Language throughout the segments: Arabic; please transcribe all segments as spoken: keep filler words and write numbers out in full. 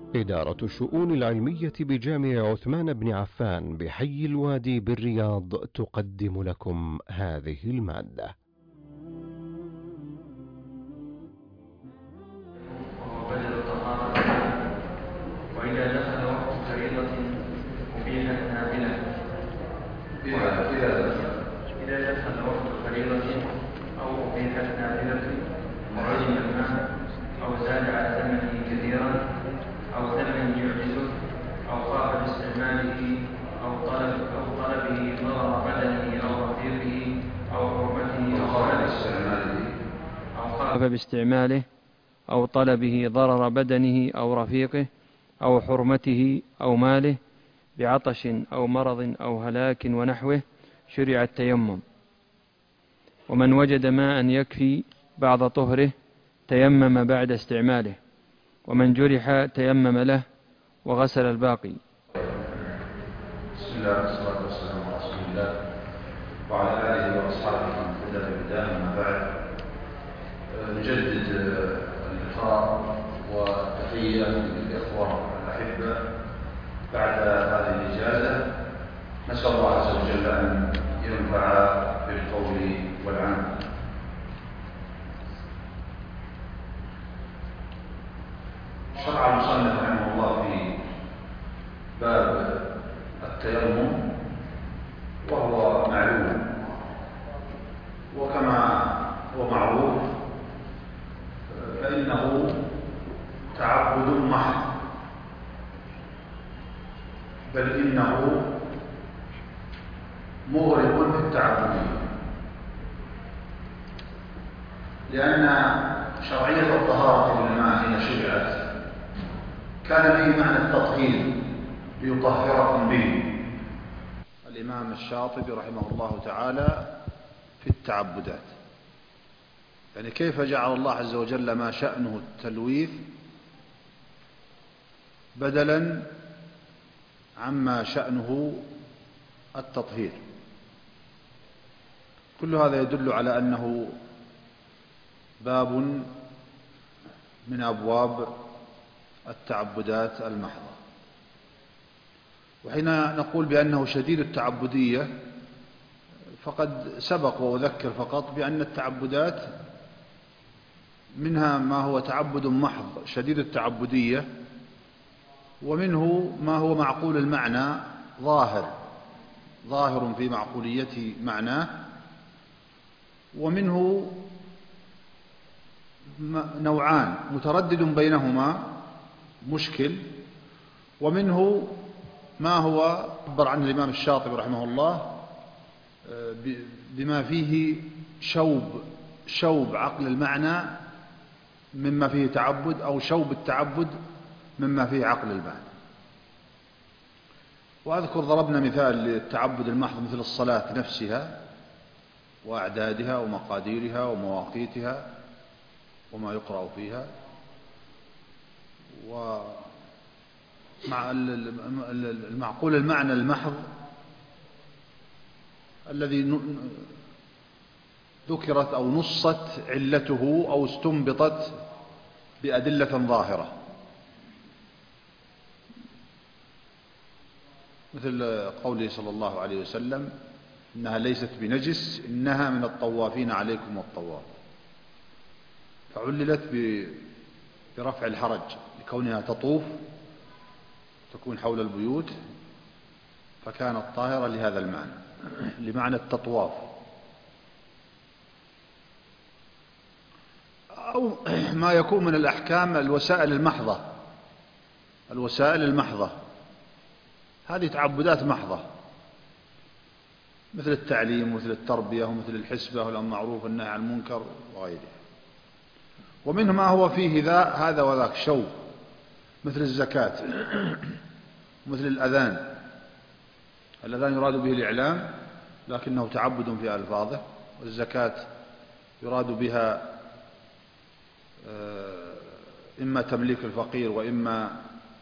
إدارة الشؤون العلمية بجامع عثمان بن عفان بحي الوادي بالرياض تقدم لكم هذه المادة. وهو بدل الطهارة، وإذا دخل وقت فريضة أبيحت نافلة. إذا دخل وقت فريضة أو أبيحت نافلة وعلم الماء أو زاد على ثمنه كثيرا أو ثمن يعجزه أو خاف باستعماله أو طلب أو طلبه ضرر بدنه أو رفيقه أو حرمته أو خاف باستعماله أو طلبه ضرر بدنه أو رفيقه أو حرمته أو ماله بعطش أو مرض أو هلاك ونحوه شرع التيمم. ومن وجد ماء يكفي بعض طهره تيمم بعد استعماله، ومن جرح تيمم له وغسل الباقي. بسم الله والصلاة والسلام على رسول الله وعلى آله وأصحابه ومن اهتدى بهداه. أما بعد، نجدد اللقاء والتحية للإخوة الأحبة بعد هذه الإجازة. نسأل الله عز وجل أن ينفع بالقول والعمل. شرع المصنف رحمه الله في باب التيمم، وهو معلوم، وكما هو معروف فإنه تعبد محض، بل إنه مغرق في التعبدية، لأن شرعية الطهارة للماء حين شرعت كان به معنى التطهير ليطهركم به. الإمام الشاطبي رحمه الله تعالى في التعبدات، يعني كيف جعل الله عز وجل ما شأنه التلويث بدلا عما شأنه التطهير. كل هذا يدل على أنه باب من أبواب التعبدات المحضة. وحين نقول بأنه شديد التعبدية فقد سبق وأذكر فقط بأن التعبدات منها ما هو تعبد محض شديد التعبدية، ومنه ما هو معقول المعنى ظاهر ظاهر في معقولية معناه، ومنه نوعان متردد بينهما مشكل، ومنه ما هو عبر عنه الإمام الشاطبي رحمه الله بما فيه شوب شوب عقل المعنى مما فيه تعبد، أو شوب التعبد مما فيه عقل المعنى. وأذكر ضربنا مثال للتعبد المحض مثل الصلاة نفسها وأعدادها ومقاديرها ومواقيتها وما يقرأ فيها، ومع المعقول المعنى المحض الذي ذكرت أو نصت علته أو استنبطت بأدلة ظاهرة، مثل قوله صلى الله عليه وسلم: إنها ليست بنجس، إنها من الطوافين عليكم والطواف. فعللت برفع الحرج لكونها تطوف تكون حول البيوت، فكانت طاهرة لهذا المعنى، لمعنى التطواف. أو ما يكون من الأحكام الوسائل المحضة الوسائل المحضة هذه تعبدات محضة، مثل التعليم ومثل التربية ومثل الحسبة والمعروف والنهي عن المنكر وغيره. ومنه ما هو فيه ذا هذا وذاك شو، مثل الزكاة مثل الأذان. الأذان يراد به الإعلام لكنه تعبد في ألفاظه، والزكاة يراد بها إما تمليك الفقير وإما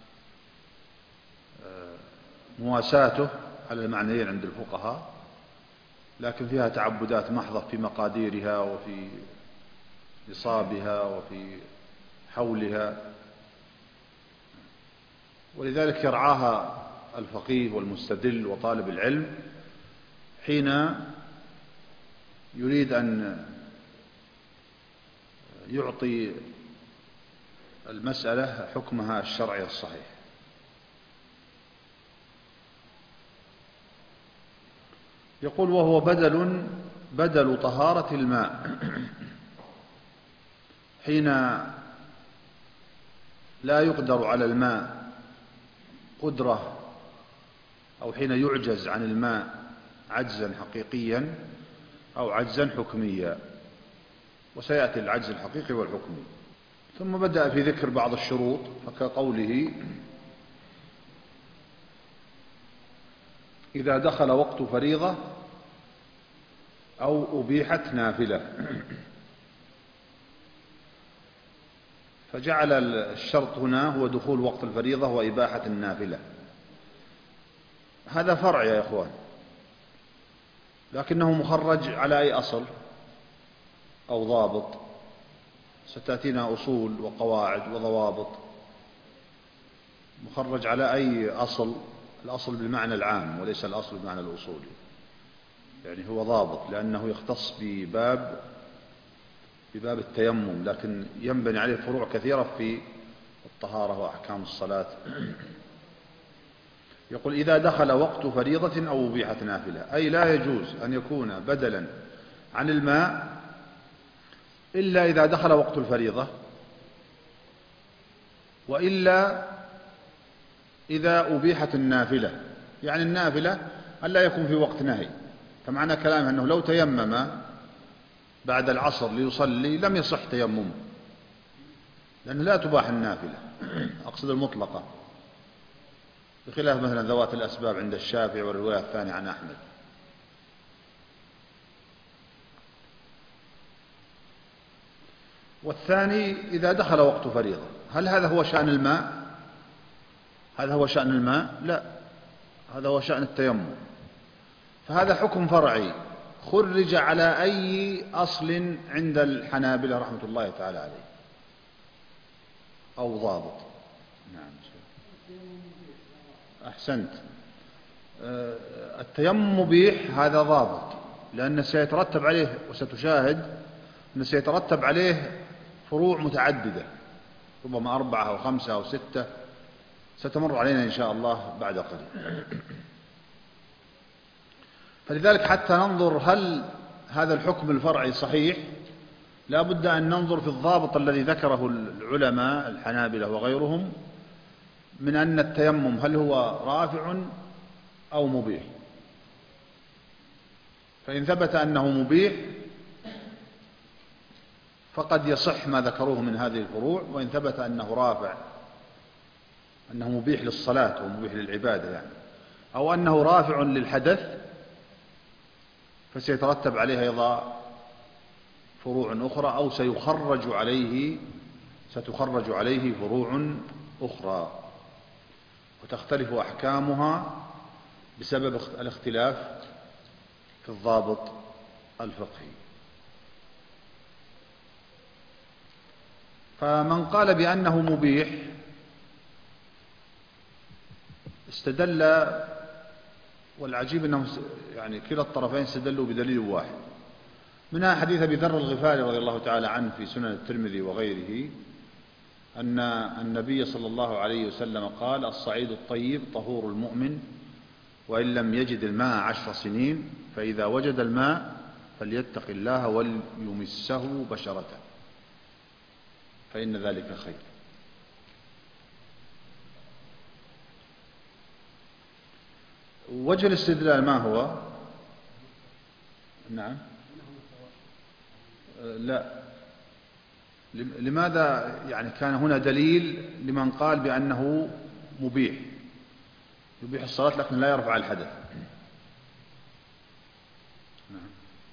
مواساته على المعنيين عند الفقهاء، لكن فيها تعبدات محضة في مقاديرها وفي نصابها وفي حولها. ولذلك يرعاها الفقيه والمستدل وطالب العلم حين يريد أن يعطي المسألة حكمها الشرعي الصحيح. يقول وهو بدل بدل طهارة الماء حين لا يقدر على الماء قدرة، أو حين يعجز عن الماء عجزا حقيقيا أو عجزا حكميا، وسيأتي العجز الحقيقي والحكمي. ثم بدأ في ذكر بعض الشروط، فكقوله إذا دخل وقت فريضة أو أبيحت نافلة، فجعل الشرط هنا هو دخول وقت الفريضة وإباحة النافلة. هذا فرع يا إخوان، لكنه مخرج على أي أصل أو ضابط؟ ستأتينا أصول وقواعد وضوابط. مخرج على أي أصل؟ الأصل بالمعنى العام وليس الأصل بالمعنى الأصولي، يعني هو ضابط لأنه يختص بباب بباب التيمم، لكن ينبني عليه فروع كثيرة في الطهارة وأحكام الصلاة. يقول إذا دخل وقت فريضة أو أبيحت نافلة، أي لا يجوز أن يكون بدلا عن الماء إلا إذا دخل وقت الفريضة، وإلا إذا أبيحت النافلة. يعني النافلة ألا يكون في وقت نهي، فمعنى كلامه أنه لو تيمم بعد العصر ليصلي لم يصح تيممه، لأنه لا تباح النافلة، أقصد المطلقة، بخلاف مثلا ذوات الأسباب عند الشافعي والرواية الثانية عن أحمد. والثاني إذا دخل وقت فريضة. هل هذا هو شأن الماء؟ هذا هو شأن الماء؟ لا، هذا هو شأن التيمم. فهذا حكم فرعي خرج على أي أصل عند الحنابلة رحمة الله تعالى عليه أو ضابط. نعم أحسنت. التيمم مبيح هذا ضابط، لأنه سيترتب عليه، وستشاهد أنه سيترتب عليه فروع متعددة، ربما أربعة أو خمسة أو ستة، ستمر علينا إن شاء الله بعد قليل. فلذلك حتى ننظر هل هذا الحكم الفرعي صحيح، لا بد أن ننظر في الضابط الذي ذكره العلماء الحنابلة وغيرهم من أن التيمم هل هو رافع أو مبيح. فإن ثبت أنه مبيح فقد يصح ما ذكروه من هذه الفروع، وإن ثبت أنه رافع، أنه مبيح للصلاة ومبيح للعبادة يعني، أو أنه رافع للحدث، فسيترتب عليه أيضا فروع أخرى، أو سيخرج عليه ستخرج عليه فروع أخرى، وتختلف أحكامها بسبب الاختلاف في الضابط الفقهي. فمن قال بأنه مبيح استدل، والعجيب أنهم يعني كلا الطرفين استدلوا بدليل واحد، منها حديث أبي ذر الغفاري رضي الله تعالى عنه في سنن الترمذي وغيره، أن النبي صلى الله عليه وسلم قال: الصعيد الطيب طهور المؤمن وإن لم يجد الماء عشر سنين، فإذا وجد الماء فليتق الله وليمسه بشرته فإن ذلك خير. وجه الاستدلال ما هو؟ نعم لا، لماذا يعني كان هنا دليل لمن قال بأنه مبيح يبيح الصلاة لكن لا يرفع الحدث؟ نعم.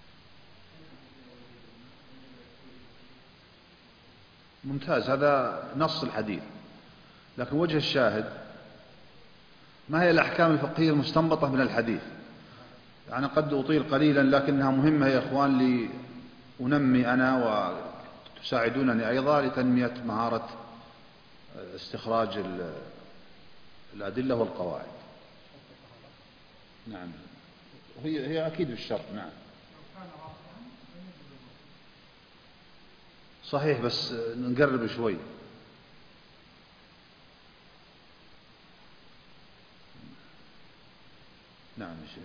ممتاز، هذا نص الحديث، لكن وجه الشاهد ما هي الأحكام الفقهية المستنبطة من الحديث؟ يعني قد أطيل قليلا لكنها مهمة يا إخوان، لأنمي أنا وتساعدونني أيضا لتنمية مهارة استخراج الأدلة والقواعد. نعم هي هي أكيد بالشرط. نعم صحيح، بس نقرب شوي. نعم يا شيخ.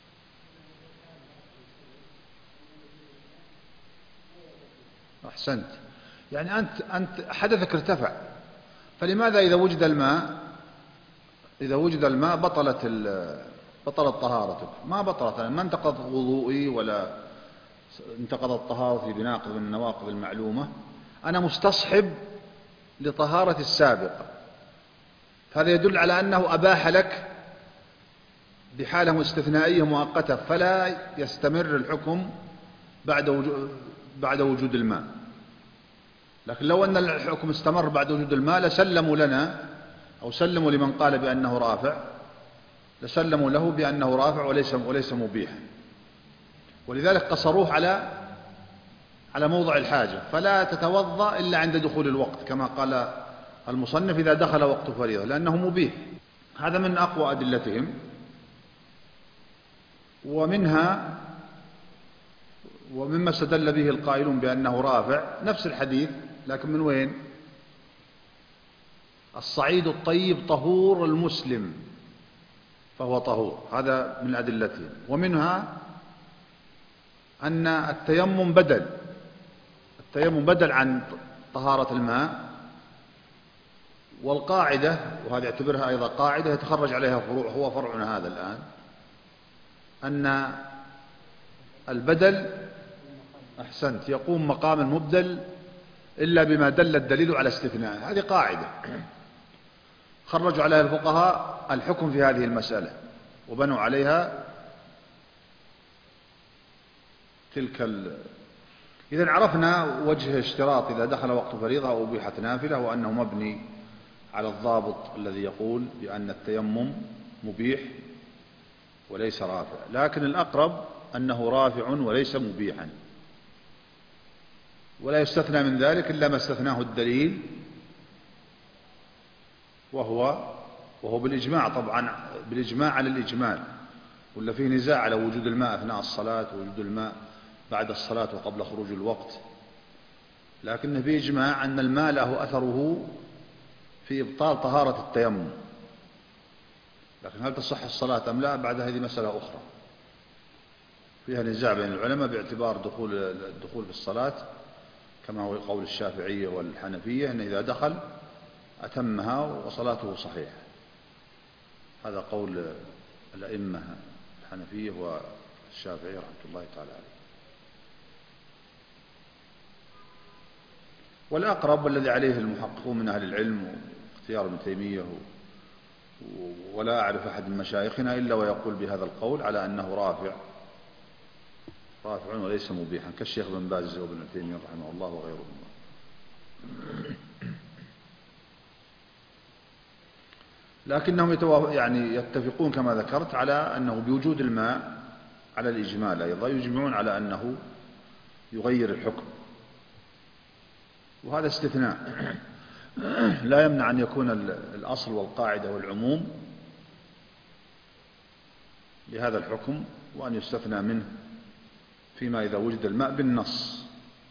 أحسنت، يعني أنت أنت حدثك ارتفع، فلماذا إذا وجد الماء إذا وجد الماء بطلت بطلت طهارتك؟ ما بطلت، ما انتقض وضوئي ولا انتقضت طهارتي بناقض من النواقض المعلومة. أنا مستصحب لطهارة السابقة، هذا يدل على أنه أباح لك بحالة استثنائية مؤقتة، فلا يستمر الحكم بعد وجود بعد وجود الماء. لكن لو أن الحكم استمر بعد وجود الماء لسلموا لنا أو سلموا لمن قال بأنه رافع، لسلموا له بأنه رافع وليس وليس مبيحا، ولذلك قصروه على على موضع الحاجة، فلا تتوضأ إلا عند دخول الوقت كما قال المصنف إذا دخل وقت فريضة، لأنه مبيح. هذا من أقوى أدلتهم. ومنها ومما استدل به القائلون بأنه رافع نفس الحديث، لكن من وين؟ الصعيد الطيب طهور المسلم فهو طهور، هذا من أدلتهم. ومنها أن التيمم بدل التيمم بدل عن طهارة الماء. والقاعدة، وهذه اعتبرها أيضا قاعدة يتخرج عليها فروع، هو فرعنا هذا الآن، أن البدل أحسنت يقوم مقام المبدل إلا بما دل الدليل على استثناء. هذه قاعدة خرجوا عليها الفقهاء الحكم في هذه المسألة وبنوا عليها تلك ال... إذن عرفنا وجه اشتراط إذا دخل وقت فريضة أو أبيحت نافلة، وأنه مبني على الضابط الذي يقول بأن التيمم مبيح وليس رافع، لكن الأقرب أنه رافع وليس مبيحا، ولا يستثنى من ذلك إلا ما استثناه الدليل، وهو وهو بالإجماع طبعا، بالإجماع على الإجمال، ولا فيه نزاع على وجود الماء أثناء الصلاة ووجود الماء بعد الصلاة وقبل خروج الوقت، لكنه بإجماع أن الماء له أثره في إبطال طهارة التيمم. لكن هل تصح الصلاة أم لا بعد هذه مسألة أخرى فيها نزاع بين العلماء باعتبار دخول الدخول في الصلاة، كما هو قول الشافعية والحنفية أن إذا دخل أتمها وصلاته صحيحة. هذا قول الأئمة الحنفية والشافعية رحمة الله تعالى عليه. والأقرب والذي عليه المحققون من أهل العلم واختيار ابن تيمية، ولا أعرف أحد من مشايخنا إلا ويقول بهذا القول على أنه رافع رافع وليس مبيحا، كالشيخ بن باز وابن تيمية رحمه الله وغيرهم. لكنهم يعني يتفقون كما ذكرت على أنه بوجود الماء على الإجمال أيضا يجمعون على أنه يغير الحكم، وهذا استثناء لا يمنع أن يكون الأصل والقاعدة والعموم لهذا الحكم، وأن يستثنى منه فيما إذا وجد الماء بالنص.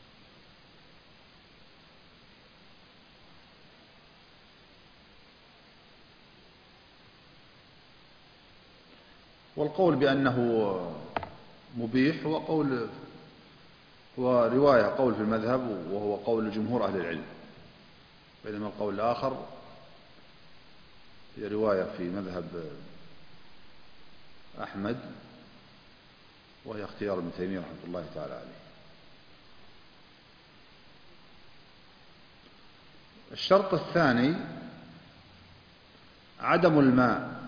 والقول بأنه مبيح هو قول هو رواية قول في المذهب، وهو قول جمهور أهل العلم، بينما القول الآخر هي رواية في مذهب أحمد، وهي اختيار ابن تيمية رحمة الله تعالى عليه. الشرط الثاني عدم الماء،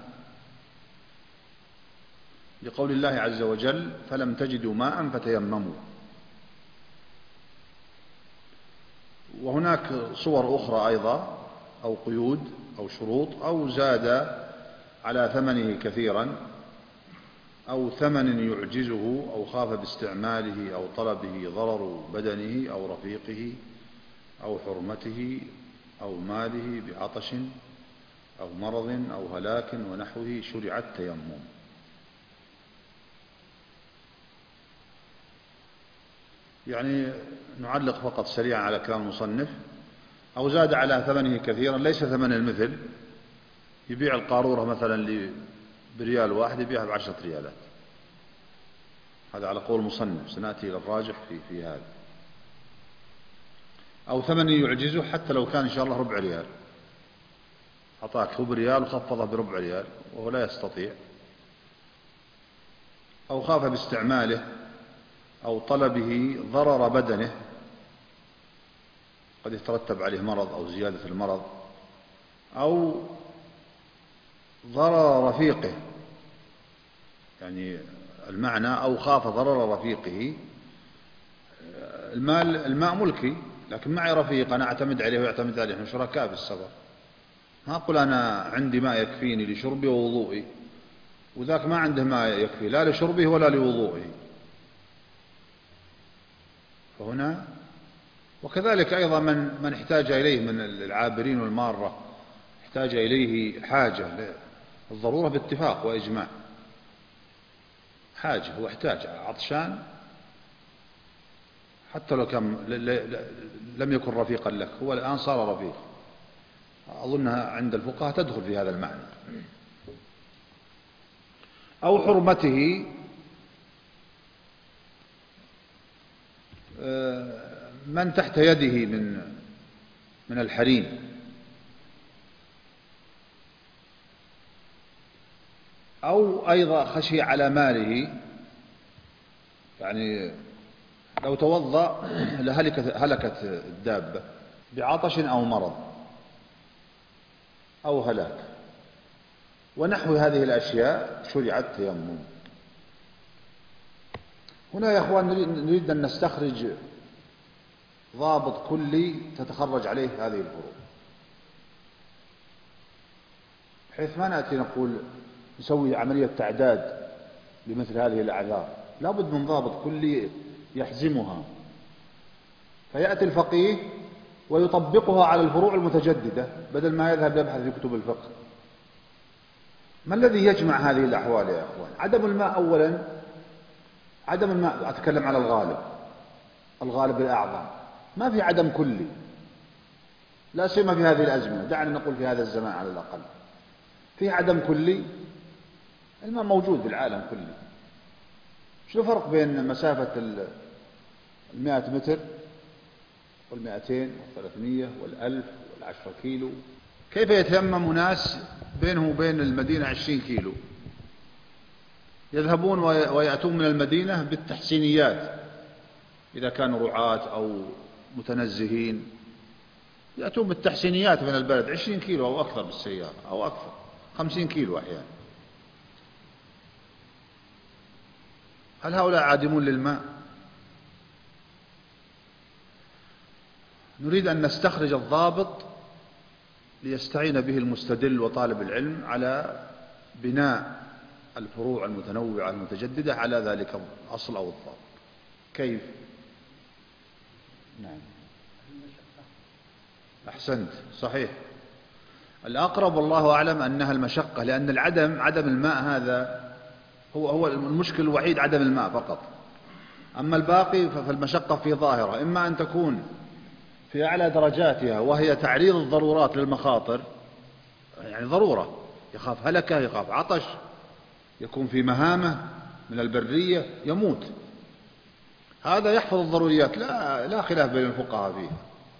لقول الله عز وجل فلم تجدوا ماء فتيمموا. وهناك صور أخرى أيضا أو قيود أو شروط، أو زاد على ثمنه كثيرا، أو ثمن يعجزه، أو خاف باستعماله، أو طلبه ضرر بدنه أو رفيقه أو حرمته أو ماله بعطش أو مرض أو هلاك ونحوه شرع التيمم. يعني نعلق فقط سريعا على كلام المصنف: أو زاد على ثمنه كثيرا ليس ثمن المثل، يبيع القارورة مثلا بريال واحد يبيعها بعشرة ريالات، هذا على قول المصنف، سنأتي إلى الراجح في, في هذا. أو ثمن يعجزه حتى لو كان إن شاء الله ربع ريال، أعطاك هو بريال وخفضه بربع ريال وهو لا يستطيع. أو خاف باستعماله أو طلبه ضرر بدنه، قد يترتب عليه مرض أو زيادة المرض، أو ضرر رفيقه، يعني المعنى أو خاف ضرر رفيقه. المال الماء ملكي لكن معي رفيق أنا أعتمد عليه ويعتمد عليه، نحن شركاء في السفر، ما أقول أنا عندي ماء يكفيني لشربي ووضوئي وذاك ما عنده ماء يكفي لا لشربه ولا لوضوئه، فهنا. وكذلك أيضا من من احتاج إليه من العابرين والمارة، احتاج إليه حاجة، الضرورة باتفاق وإجماع، حاجة هو احتاج عطشان حتى لو كان لم يكن رفيقا لك، هو الآن صار رفيق، أظنها عند الفقهاء تدخل في هذا المعنى. أو حرمته، من تحت يده من من الحريم، أو أيضا خشي على ماله، يعني لو توضأ لهلكت هلكت الدابة بعطش أو مرض أو هلاك ونحو هذه الأشياء شرع التيمم. هنا يا أخوان نريد أن نستخرج ضابط كلي تتخرج عليه هذه الفروع، بحيث ما نأتي نقول نسوي عملية تعداد لمثل هذه الأعذار، لا بد من ضابط كلي يحزمها، فيأتي الفقيه ويطبقها على الفروع المتجددة بدل ما يذهب يبحث في كتب الفقه. ما الذي يجمع هذه الأحوال يا أخوان؟ عدم الماء أولا، عدم الماء أتكلم على الغالب، الغالب الأعظم، ما في عدم كلي، لا سيما في هذه الأزمنة، دعنا نقول في هذا الزمان على الأقل في عدم كلي. الماء موجود في العالم كله، شو الفرق بين مسافة المائة متر والمائتين والثلاثمية والألف والعشرة كيلو؟ كيف يتيمم ناس بينه وبين المدينة عشرين كيلو، يذهبون ويأتون من المدينة بالتحسينيات إذا كانوا رعاة أو متنزهين، يأتون بالتحسينيات من البلد عشرين كيلو أو أكثر بالسيارة أو أكثر خمسين كيلو أحيانا. هل هؤلاء عادمون للماء؟ نريد أن نستخرج الضابط ليستعين به المستدل وطالب العلم على بناء الفروع المتنوعة المتجددة على ذلك الأصل أو الضابط. كيف؟ نعم أحسنت، صحيح، الأقرب والله أعلم أنها المشقة، لأن العدم عدم الماء هذا هو هو المشكل الوحيد، عدم الماء فقط، أما الباقي فالمشقة في ظاهرة، إما أن تكون في أعلى درجاتها وهي تعريض الضرورات للمخاطر، يعني ضرورة، يخاف هلكة، يخاف عطش، يكون في مهامة من البرية يموت، هذا يحفظ الضروريات، لا لا خلاف بين الفقهاء فيه.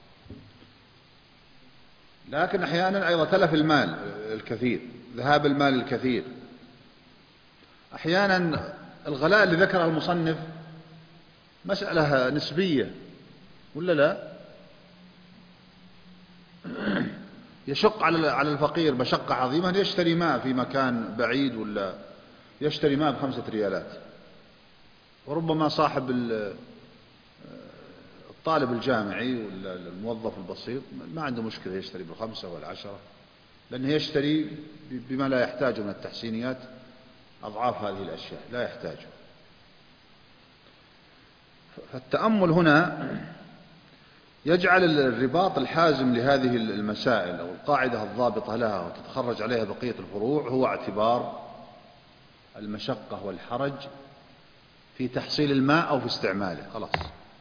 لكن أحيانا أيضا تلف المال الكثير، ذهاب المال الكثير، أحيانا الغلاء اللي ذكره المصنف مسألة نسبية ولا لا؟ يشق على على الفقير مشقة عظيمة يشتري ماء في مكان بعيد، ولا يشتري ماء بخمسة ريالات، وربما صاحب الطالب الجامعي ولا الموظف البسيط ما عنده مشكلة يشتري بالخمسة والعشرة، لأنه يشتري بما لا يحتاجه من التحسينيات أضعاف هذه الأشياء، لا يحتاجه. فالتأمل هنا يجعل الرباط الحازم لهذه المسائل أو القاعدة الضابطة لها وتتخرج عليها بقية الفروع هو اعتبار المشقة والحرج في تحصيل الماء أو في استعماله. خلاص.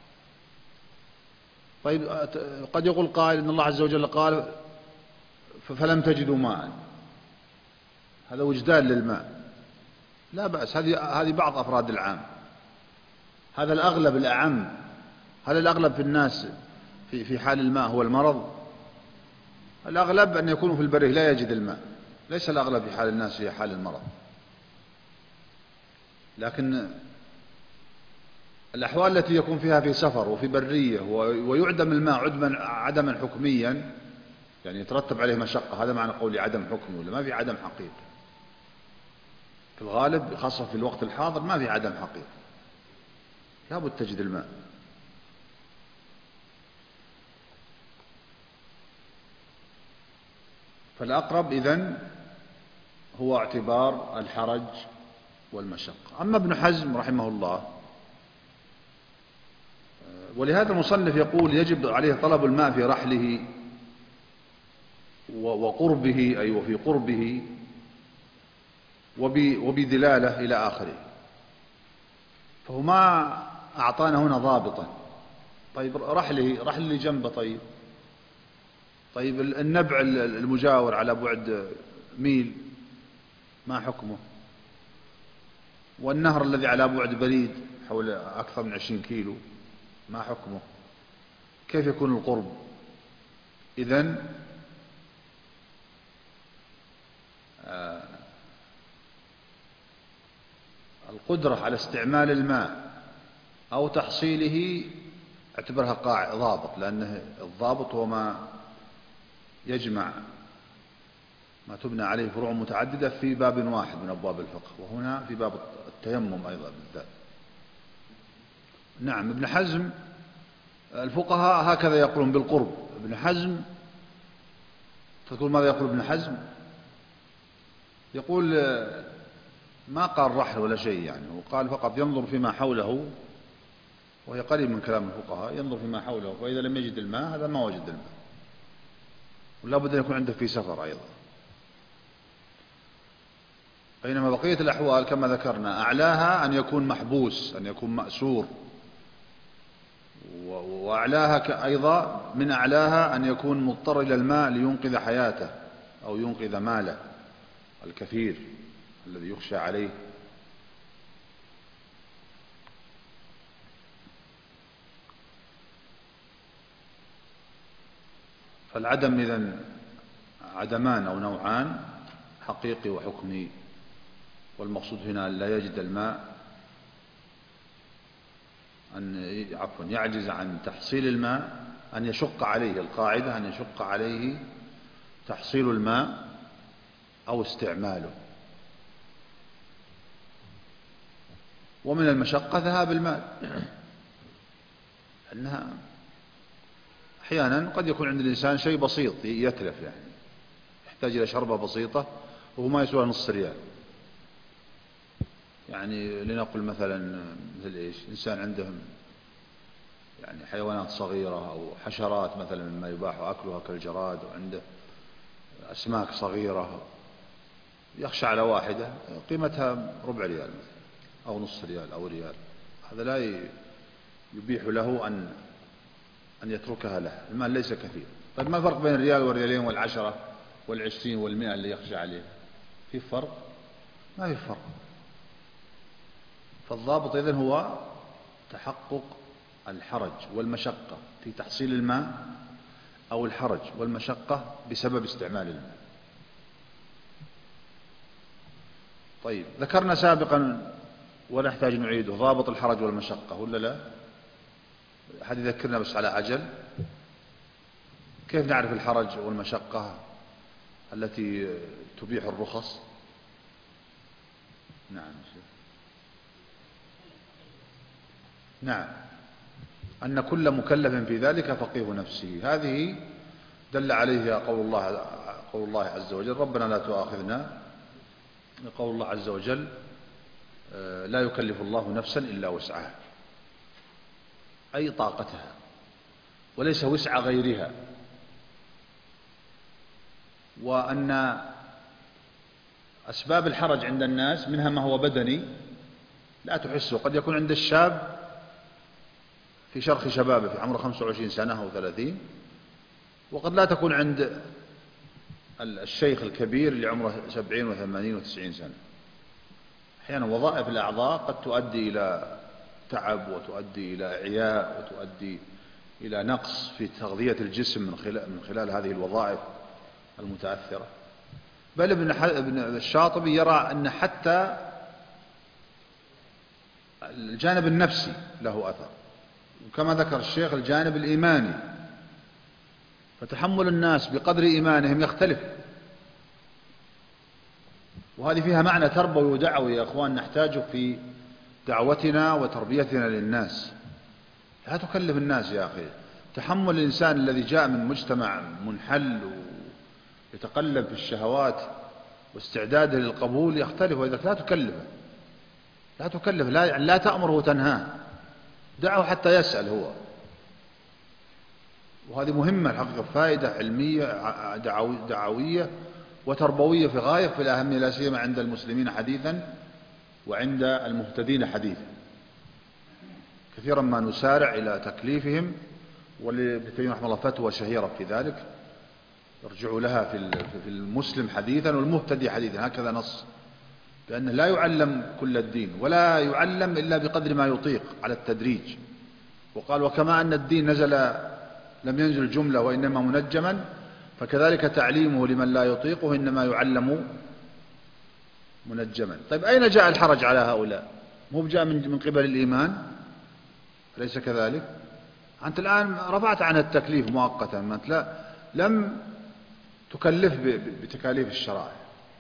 طيب قد يقول قائل إن الله عز وجل قال فلم تجدوا ماء، هذا وجدان للماء، لا بأس، هذه هذه بعض أفراد العام، هذا الأغلب الأعم. هل الأغلب في الناس في في حال الماء هو المرض؟ الأغلب أن يكونوا في البرية لا يجد الماء، ليس الأغلب في حال الناس هي حال المرض. لكن الأحوال التي يكون فيها في سفر وفي برية ويعدم الماء عدما عدما حكميا، يعني يترتب عليه مشقة، هذا معنى قولي عدم حكمي، ولا ما في عدم حقيقي في الغالب، خاصة في الوقت الحاضر ما في عدم حقيقي، لابد تجد الماء. فالأقرب إذن هو اعتبار الحرج والمشقة. أما ابن حزم رحمه الله، ولهذا المصنف يقول يجب عليه طلب الماء في رحله وقربه، أي وفي قربه وبدلالة إلى آخره. فهو ما أعطانا هنا ضابطا. طيب رحله رحل اللي جنبه، طيب طيب النبع المجاور على بعد ميل ما حكمه؟ والنهر الذي على بعد بريد حول أكثر من عشرين كيلو ما حكمه؟ كيف يكون القرب؟ إذن آه القدرة على استعمال الماء أو تحصيله اعتبرها قاعدة ضابط، لأنه الضابط هو ما يجمع ما تبنى عليه فروع متعددة في باب واحد من أبواب الفقه، وهنا في باب التيمم أيضا بالذات. نعم. ابن حزم الفقهاء هكذا يقولون بالقرب. ابن حزم تقول ماذا يقول ابن حزم؟ يقول ما قال رحل ولا شيء، يعني وقال فقط ينظر فيما حوله، وهي قريب من كلام الفقهاء، ينظر فيما حوله، وإذا لم يجد الماء هذا ما وجد الماء، ولا بد أن يكون عنده في سفر أيضا. بينما بقية الأحوال كما ذكرنا أعلاها أن يكون محبوس، أن يكون مأسور، وأعلاها أيضا من أعلاها أن يكون مضطر إلى الماء لينقذ حياته أو ينقذ ماله الكثير الذي يخشى عليه. فالعدم إذن عدمان أو نوعان، حقيقي وحكمي، والمقصود هنا أن لا يجد الماء، أن عفوا يعجز عن تحصيل الماء، أن يشق عليه، القاعدة أن يشق عليه تحصيل الماء أو استعماله. ومن المشقة ذهاب المال، أنها أحيانا قد يكون عند الإنسان شيء بسيط يتلف، يعني يحتاج إلى شربة بسيطة وهو ما يسوى نص ريال. يعني لنقل مثلا مثل إيش، إنسان عندهم يعني حيوانات صغيرة أو حشرات مثلا مما يباح أكلها كالجراد، وعنده أسماك صغيرة يخشى على واحدة قيمتها ربع ريال مثلا أو نص ريال أو ريال، هذا لا يبيح له أن أن يتركها له، المال ليس كثير. طيب ما الفرق بين الريال والريالين والعشرة والعشرين والمئة اللي يخشى عليه؟ في فرق؟ ما في فرق. فالضابط إذن هو تحقق الحرج والمشقة في تحصيل الماء، أو الحرج والمشقة بسبب استعمال الماء. طيب ذكرنا سابقا ونحتاج نعيده ضابط الحرج والمشقة ولا لا؟ أحد يذكرنا بس على عجل. كيف نعرف الحرج والمشقة التي تبيح الرخص؟ نعم نعم أن كل مكلف في ذلك فقيه نفسه، هذه دل عليه قول الله قول الله عز وجل ربنا لا تؤاخذنا، قول الله عز وجل لا يكلف الله نفسا إلا وسعها، أي طاقتها. وليس وسع غيرها، وأن أسباب الحرج عند الناس منها ما هو بدني لا تحسه، قد يكون عند الشاب في شرخ شبابه في عمره خمسة وعشرين سنة أو ثلاثين، وقد لا تكون عند الشيخ الكبير اللي عمره سبعين وثمانين وتسعين سنة. أحيانا وظائف الأعضاء قد تؤدي إلى تعب وتؤدي إلى إعياء وتؤدي إلى نقص في تغذية الجسم من خلال, من خلال هذه الوظائف المتأثرة. بل ابن الشاطبي يرى أن حتى الجانب النفسي له أثر، وكما ذكر الشيخ الجانب الإيماني، فتحمل الناس بقدر إيمانهم يختلف، وهذه فيها معنى تربوي ودعوي يا أخوان نحتاجه في دعوتنا وتربيتنا للناس. لا تكلف الناس يا أخي. تحمل الإنسان الذي جاء من مجتمع منحل ويتقلب في الشهوات واستعداده للقبول يختلف، وإذا لا تكلفه لا تكلف لا, لا تأمره وتنهاه، دعه حتى يسأل هو. وهذه مهمة الحقيقة، فائدة علمية دعوية وتربوية في غاية في الأهمية، لا سيما عند المسلمين حديثا وعند المهتدين حديثا. كثيرا ما نسارع إلى تكليفهم، ولابن تيمية رحمه الله فتوى شهيرة في ذلك يرجع لها في المسلم حديثا والمهتدي حديثا، هكذا نص، لأنه لا يعلم كل الدين ولا يعلم إلا بقدر ما يطيق على التدريج. وقال وكما أن الدين نزل لم ينزل جملة وإنما منجما، فكذلك تعليمه لمن لا يطيقه إنما يعلم منجما. طيب أين جاء الحرج على هؤلاء؟ مو جاء من قبل الإيمان؟ أليس كذلك؟ أنت الآن رفعت عن التكليف مؤقتا، ما أنت لا لم تكلف بتكاليف الشرائع.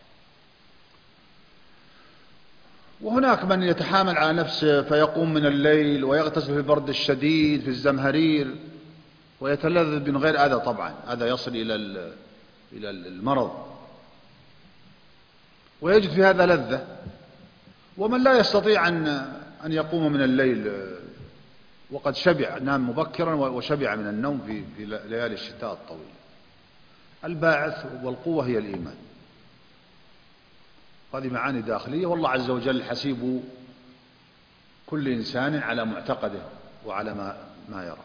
وهناك من يتحامل على نفسه فيقوم من الليل ويغتسل في البرد الشديد في الزمهرير ويتلذذ من غير أذى، طبعا هذا يصل إلى إلى المرض، ويجد في هذا لذة. ومن لا يستطيع أن أن يقوم من الليل وقد شبع، نام مبكرا وشبع من النوم في في ليالي الشتاء الطويل. الباعث والقوة هي الإيمان. هذه معاني داخلية، والله عز وجل حسيب كل إنسان على معتقده وعلى ما ما يرى.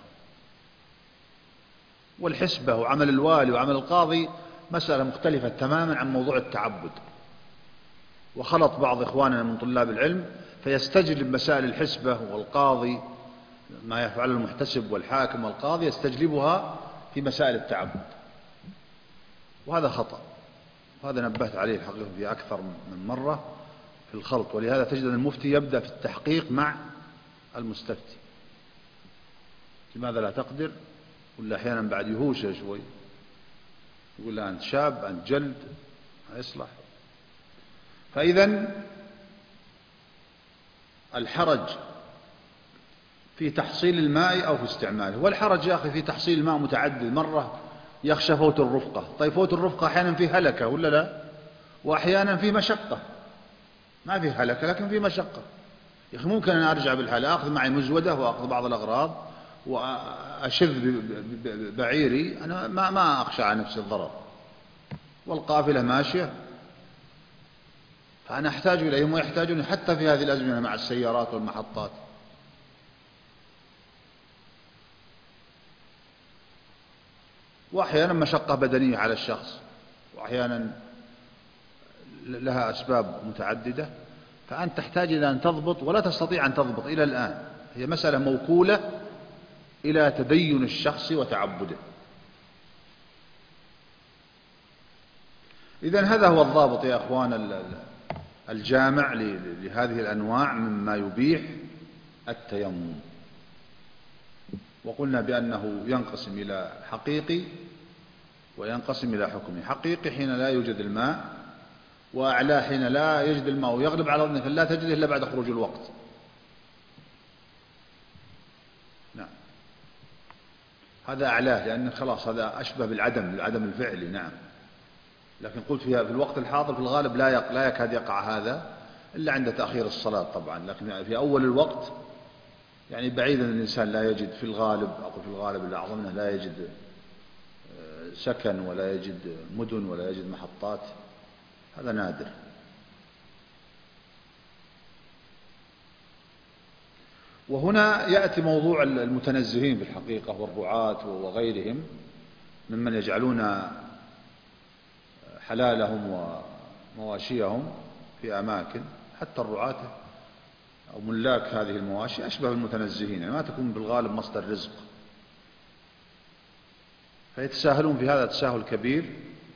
والحسبة وعمل الوالي وعمل القاضي مسألة مختلفة تماما عن موضوع التعبد. وخلط بعض إخواننا من طلاب العلم فيستجلب مسائل الحسبة والقاضي، ما يفعل المحتسب والحاكم والقاضي يستجلبها في مسائل التعبد، وهذا خطأ. وهذا نبهت عليه الحقيقة في أكثر من مرة في الخلط. ولهذا تجد أن المفتي يبدأ في التحقيق مع المستفتي. لماذا لا تقدر؟ ولا أحيانا بعد يهوش شوي يقول لا أنت شاب أنت جلد يصلح. فإذا الحرج في تحصيل الماء أو في استعماله. والحرج يا أخي في تحصيل الماء متعدد. مرة يخشى فوت الرفقة، طيب فوت الرفقة أحيانا في هلكة ولا لا؟ وأحيانا في مشقة. ما في هلكة لكن في مشقة. يا أخي ممكن أن أرجع بالحالة أخذ معي مزودة وأخذ بعض الأغراض وأشذ بعيري، أنا ما ما أخشى على نفسي الضرر، والقافلة ماشية، فأنا أحتاج إليهم ويحتاجون حتى في هذه الأزمنة مع السيارات والمحطات. وأحيانا مشقة بدنية على الشخص، وأحيانا لها أسباب متعددة، فأنت تحتاج إلى أن تضبط ولا تستطيع أن تضبط إلى الآن. هي مسألة موكولة إلى تدين الشخص وتعبده. إذن هذا هو الضابط يا أخوان الجامع لهذه الأنواع مما يبيح التيمم. وقلنا بأنه ينقسم إلى حقيقي وينقسم إلى حكمي. حقيقي حين لا يوجد الماء، وأعلاه حين لا يجد الماء ويغلب على ظنه فلا تجده إلا بعد خروج الوقت. نعم هذا أعلاه، لأن خلاص هذا أشبه بالعدم العدم الفعلي. نعم لكن قلت فيها في الوقت الحاضر في الغالب لا يق... لا يكاد يقع هذا إلا عند تأخير الصلاة طبعا، لكن في أول الوقت يعني بعيدا الإنسان لا يجد في الغالب، أقول في الغالب الأعظم أنه لا يجد سكن ولا يجد مدن ولا يجد محطات، هذا نادر. وهنا يأتي موضوع المتنزهين في الحقيقة والرعاة وغيرهم ممن يجعلون حلالهم ومواشيهم في أماكن، حتى الرعاة أو ملاك هذه المواشي أشبه المتنزهين، يعني ما تكون بالغالب مصدر رزق، فيتساهلون في هذا تساهل كبير،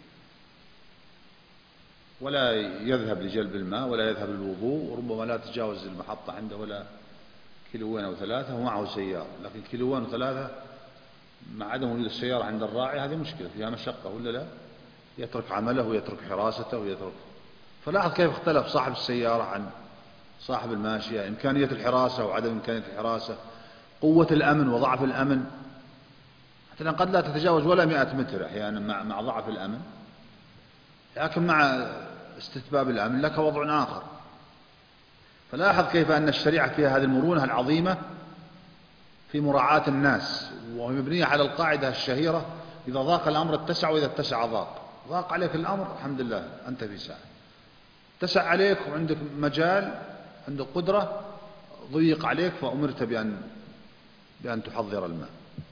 ولا يذهب لجلب الماء ولا يذهب للوضوء، وربما لا تتجاوز المحطة عنده ولا كيلوين أو ثلاثة ومعه سيارة. لكن كيلوين وثلاثة مع عدم وجود السيارة عند الراعي هذه مشكلة، فيها مشقة ولا لا؟ يترك عمله ويترك حراسته ويترك. فلاحظ كيف اختلف صاحب السيارة عن صاحب الماشية، إمكانية الحراسة وعدم إمكانية الحراسة، قوة الأمن وضعف الأمن، حتى قد لا تتجاوز ولا مئة متر أحيانا مع مع ضعف الأمن، لكن مع استتباب الأمن لك وضع آخر. فلاحظ كيف أن الشريعة فيها هذه المرونة العظيمة في مراعاة الناس، وهي مبنية على القاعدة الشهيرة: إذا ضاق الأمر اتسع، وإذا اتسع ضاق. ضاق عليك الأمر الحمد لله أنت في ساعة، اتسع عليك وعندك مجال، عندك قدرة، ضيق عليك فأمرت بأن بأن تحضر الماء.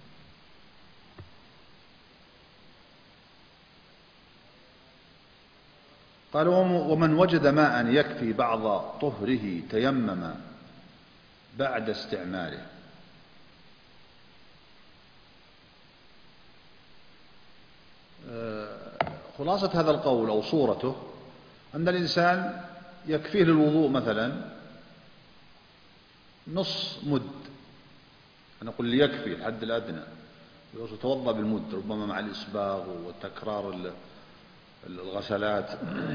قال: ومن وجد ماء يكفي بعض طهره تيمم بعد استعماله. خلاصة هذا القول أو صورته أن الإنسان يكفيه للوضوء مثلا نص مد، أنا أقول لي يكفي الحد الأدنى، ويتوضأ بالمد ربما مع الإسباغ وتكرار الغسلات،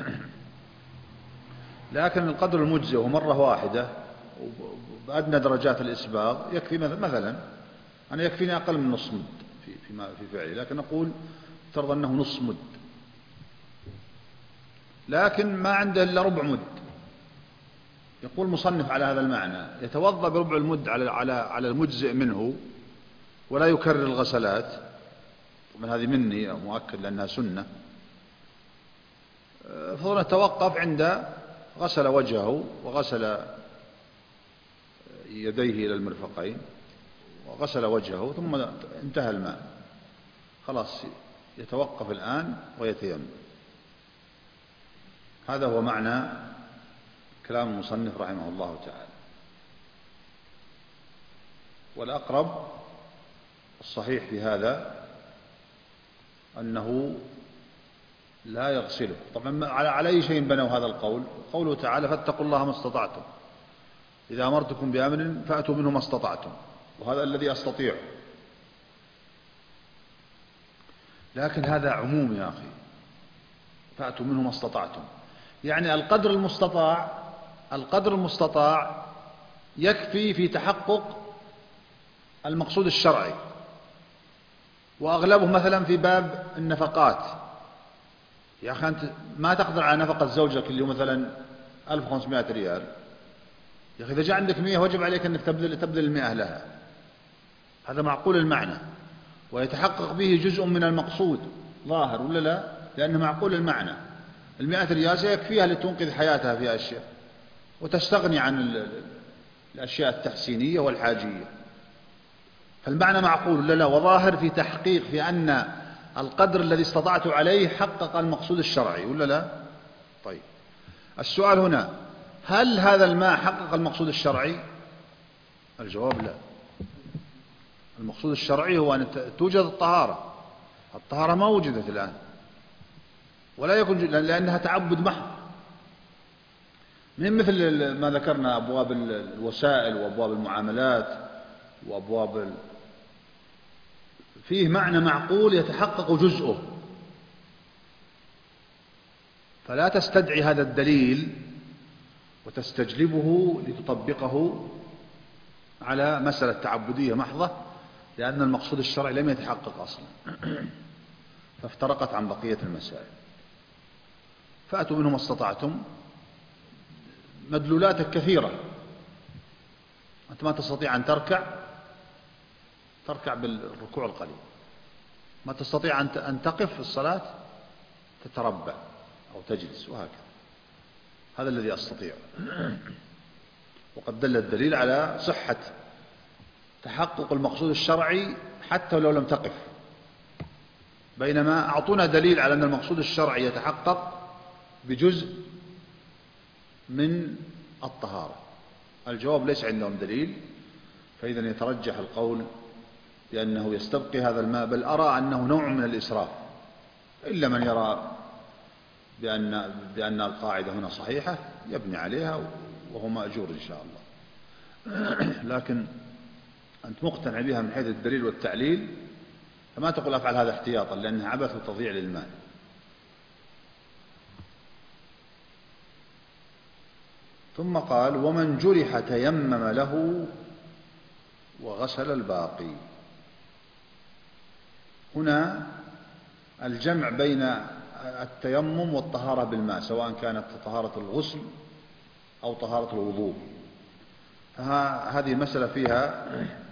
لكن القدر المجزئ هو مرة واحدة بأدنى درجات الإسباغ يكفي. مثلا أنا يكفيني أقل من نص مد في في فعلي، لكن أقول افترض أنه نص مد، لكن ما عنده إلا ربع مد. يقول مصنف على هذا المعنى: يتوضأ بربع المد على على على المجزئ منه ولا يكرر الغسلات. طبعا هذه مني مؤكد لأنها سنة. فهنا توقف عند غسل وجهه وغسل يديه إلى المرفقين وغسل وجهه ثم انتهى الماء، خلاص يتوقف الآن ويتيمم. هذا هو معنى كلام المصنف رحمه الله تعالى. والأقرب الصحيح في هذا أنه لا يغسله. طبعا على أي شيء بنوا هذا القول؟ قوله تعالى: فاتقوا الله ما استطعتم، إذا أمرتكم بأمر فأتوا منه ما استطعتم، وهذا الذي أستطيع. لكن هذا عموم يا أخي، فأتوا منه ما استطعتم، يعني القدر المستطاع القدر المستطاع يكفي في تحقق المقصود الشرعي، وأغلبه مثلا في باب النفقات. يا أخي أنت ما تقدر على نفقة زوجك اللي هو مثلا ألف وخمسمائة ريال، يا أخي إذا جاء عندك مئة وجب عليك أنك تبذل تبذل المئة لها. هذا معقول المعنى ويتحقق به جزء من المقصود ظاهر ولا لا؟ لأنه معقول المعنى. المئة ريال سيكفيها لتنقذ حياتها في أشياء وتستغني عن الأشياء التحسينية والحاجية، فالمعنى معقول ولا لا؟ وظاهر في تحقيق في أن القدر الذي استطعت عليه حقق المقصود الشرعي ولا لا؟ طيب السؤال هنا: هل هذا الماء حقق المقصود الشرعي؟ الجواب لا. المقصود الشرعي هو أن توجد الطهارة. الطهارة ما وجدت الآن ولا يكون، لأنها تعبد محض، من مثل ما ذكرنا أبواب الوسائل وأبواب المعاملات وأبواب ال... فيه معنى معقول يتحقق جزءه، فلا تستدعي هذا الدليل وتستجلبه لتطبقه على مسألة تعبدية محضة، لأن المقصود الشرعي لم يتحقق أصلا فافترقت عن بقية المسائل. فأتوا منه ما استطعتم، مدلولات كثيرة. أنت ما تستطيع أن تركع، تركع بالركوع القليل. ما تستطيع أن تقف في الصلاة، تتربع أو تجلس، وهكذا. هذا الذي أستطيع. وقد دل الدليل على صحة تحقق المقصود الشرعي حتى لو لم تقف، بينما أعطونا دليل على أن المقصود الشرعي يتحقق بجزء من الطهارة. الجواب ليس عندهم دليل، فإذا يترجح القول بأنه يستبقي هذا الماء، بل أرى أنه نوع من الإسراف، إلا من يرى بأن, بأن القاعدة هنا صحيحة يبني عليها وهو مأجور إن شاء الله. لكن أنت مقتنع بها من حيث الدليل والتعليل، فما تقول أفعل هذا احتياطا، لأنها عبث وتضييع للمال. ثم قال: ومن جرح تيمم له وغسل الباقي. هنا الجمع بين التيمم والطهارة بالماء، سواء كانت طهارة الغسل أو طهارة الوضوء. فهذه مسألة فيها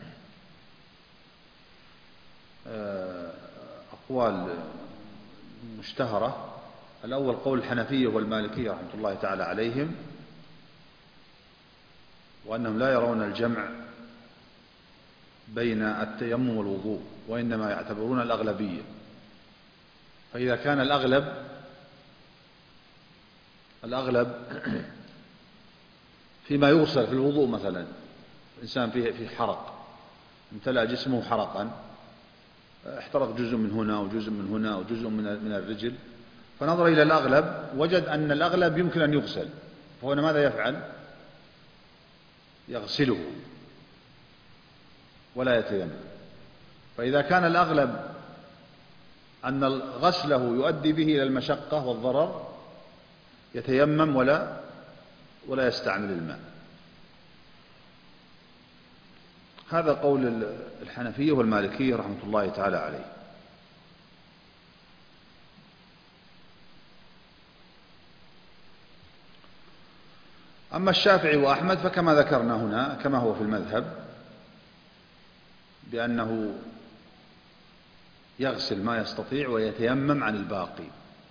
أقوال مشتهرة. الأول قول الحنفية والمالكية رحمة الله تعالى عليهم، وأنهم لا يرون الجمع بين التيمم والوضوء، وإنما يعتبرون الأغلبية. فإذا كان الأغلب الأغلب فيما يغسل في الوضوء، مثلا إنسان فيه في حرق، امتلأ جسمه حرقا، احترق جزء من هنا وجزء من هنا وجزء من الرجل، فنظر إلى الأغلب وجد أن الأغلب يمكن أن يغسل، فهنا ماذا يفعل؟ يغسله ولا يتيمم. فإذا كان الأغلب أن غسله يؤدي به إلى المشقة والضرر، يتيمم ولا ولا يستعمل الماء. هذا قول الحنفية والمالكية رحمة الله تعالى عليه. أما الشافعي وأحمد فكما ذكرنا هنا، كما هو في المذهب، بأنه يغسل ما يستطيع ويتيمم عن الباقي،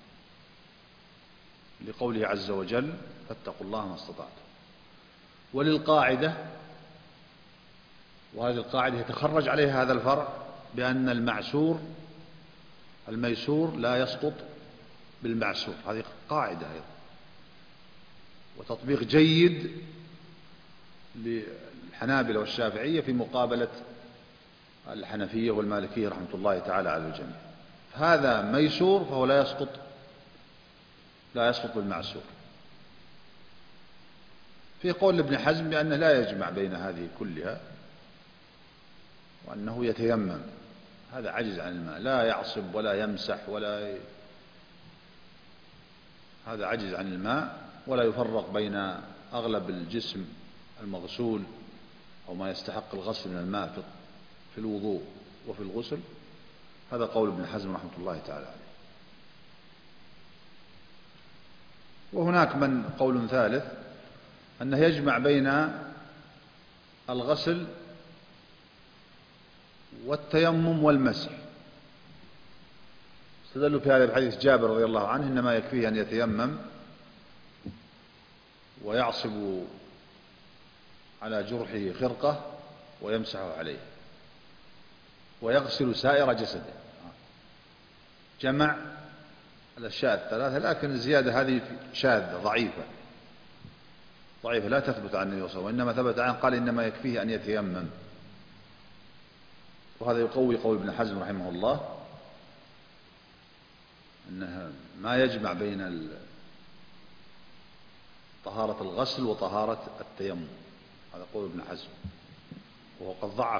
لقوله عز وجل: فاتقوا الله ما استطعتم. وللقاعدة، وهذه القاعدة يتخرج عليها هذا الفرع، بأن المعسور الميسور لا يسقط بالمعسور. هذه قاعدة أيضا، وتطبيق جيد للحنابلة والشافعية في مقابلة الحنفية والمالكية رحمة الله تعالى على الجميع. هذا ميسور فهو لا يسقط لا يسقط بالمعسور. في قول ابن حزم بأنه لا يجمع بين هذه كلها، وأنه يتيمم، هذا عجز عن الماء، لا يعصب ولا يمسح ولا ي... هذا عجز عن الماء، ولا يفرق بين أغلب الجسم المغسول أو ما يستحق الغسل من الماء في الوضوء وفي الغسل. هذا قول ابن حزم رحمة الله تعالى عليه. وهناك من قول ثالث أنه يجمع بين الغسل والتيمم والمسح. استدلوا في هذا بحديث جابر رضي الله عنه: إنما يكفيه أن يتيمم ويعصب على جرحه خرقة ويمسح عليه ويغسل سائر جسده. جمع الأشياء الثلاثة، لكن الزيادة هذه شاذة ضعيفة ضعيفة لا تثبت عن النبي صلى الله عليه وسلم، وإنما ثبت عنه قال: إنما يكفيه أن يتيمم. وهذا يقوي قول ابن حزم رحمه الله أنه ما يجمع بين طهارة الغسل وطهارة التيمم. هذا قول ابن حزم، وهو قد ضعف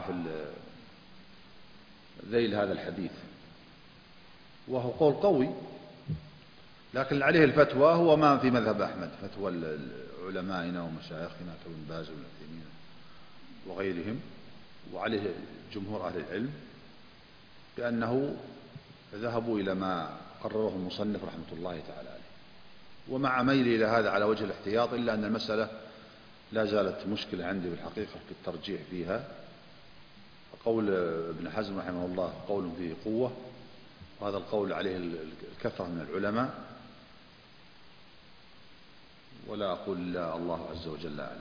ذيل هذا الحديث، وهو قول قوي، لكن عليه الفتوى هو ما في مذهب أحمد، فتوى علمائنا ومشايخنا كابن باز وابن عثيمين وغيرهم، وعليه جمهور أهل العلم، بأنه ذهبوا إلى ما قرره المصنف رحمة الله تعالى عليه، ومع ميل إلى هذا على وجه الاحتياط، إلا أن المسألة لا زالت مشكلة عندي بالحقيقة في الترجيح فيها. قول ابن حزم رحمه الله قول فيه قوة، وهذا القول عليه الكثرة من العلماء، ولا أقول لا الله عز وجل أعلم.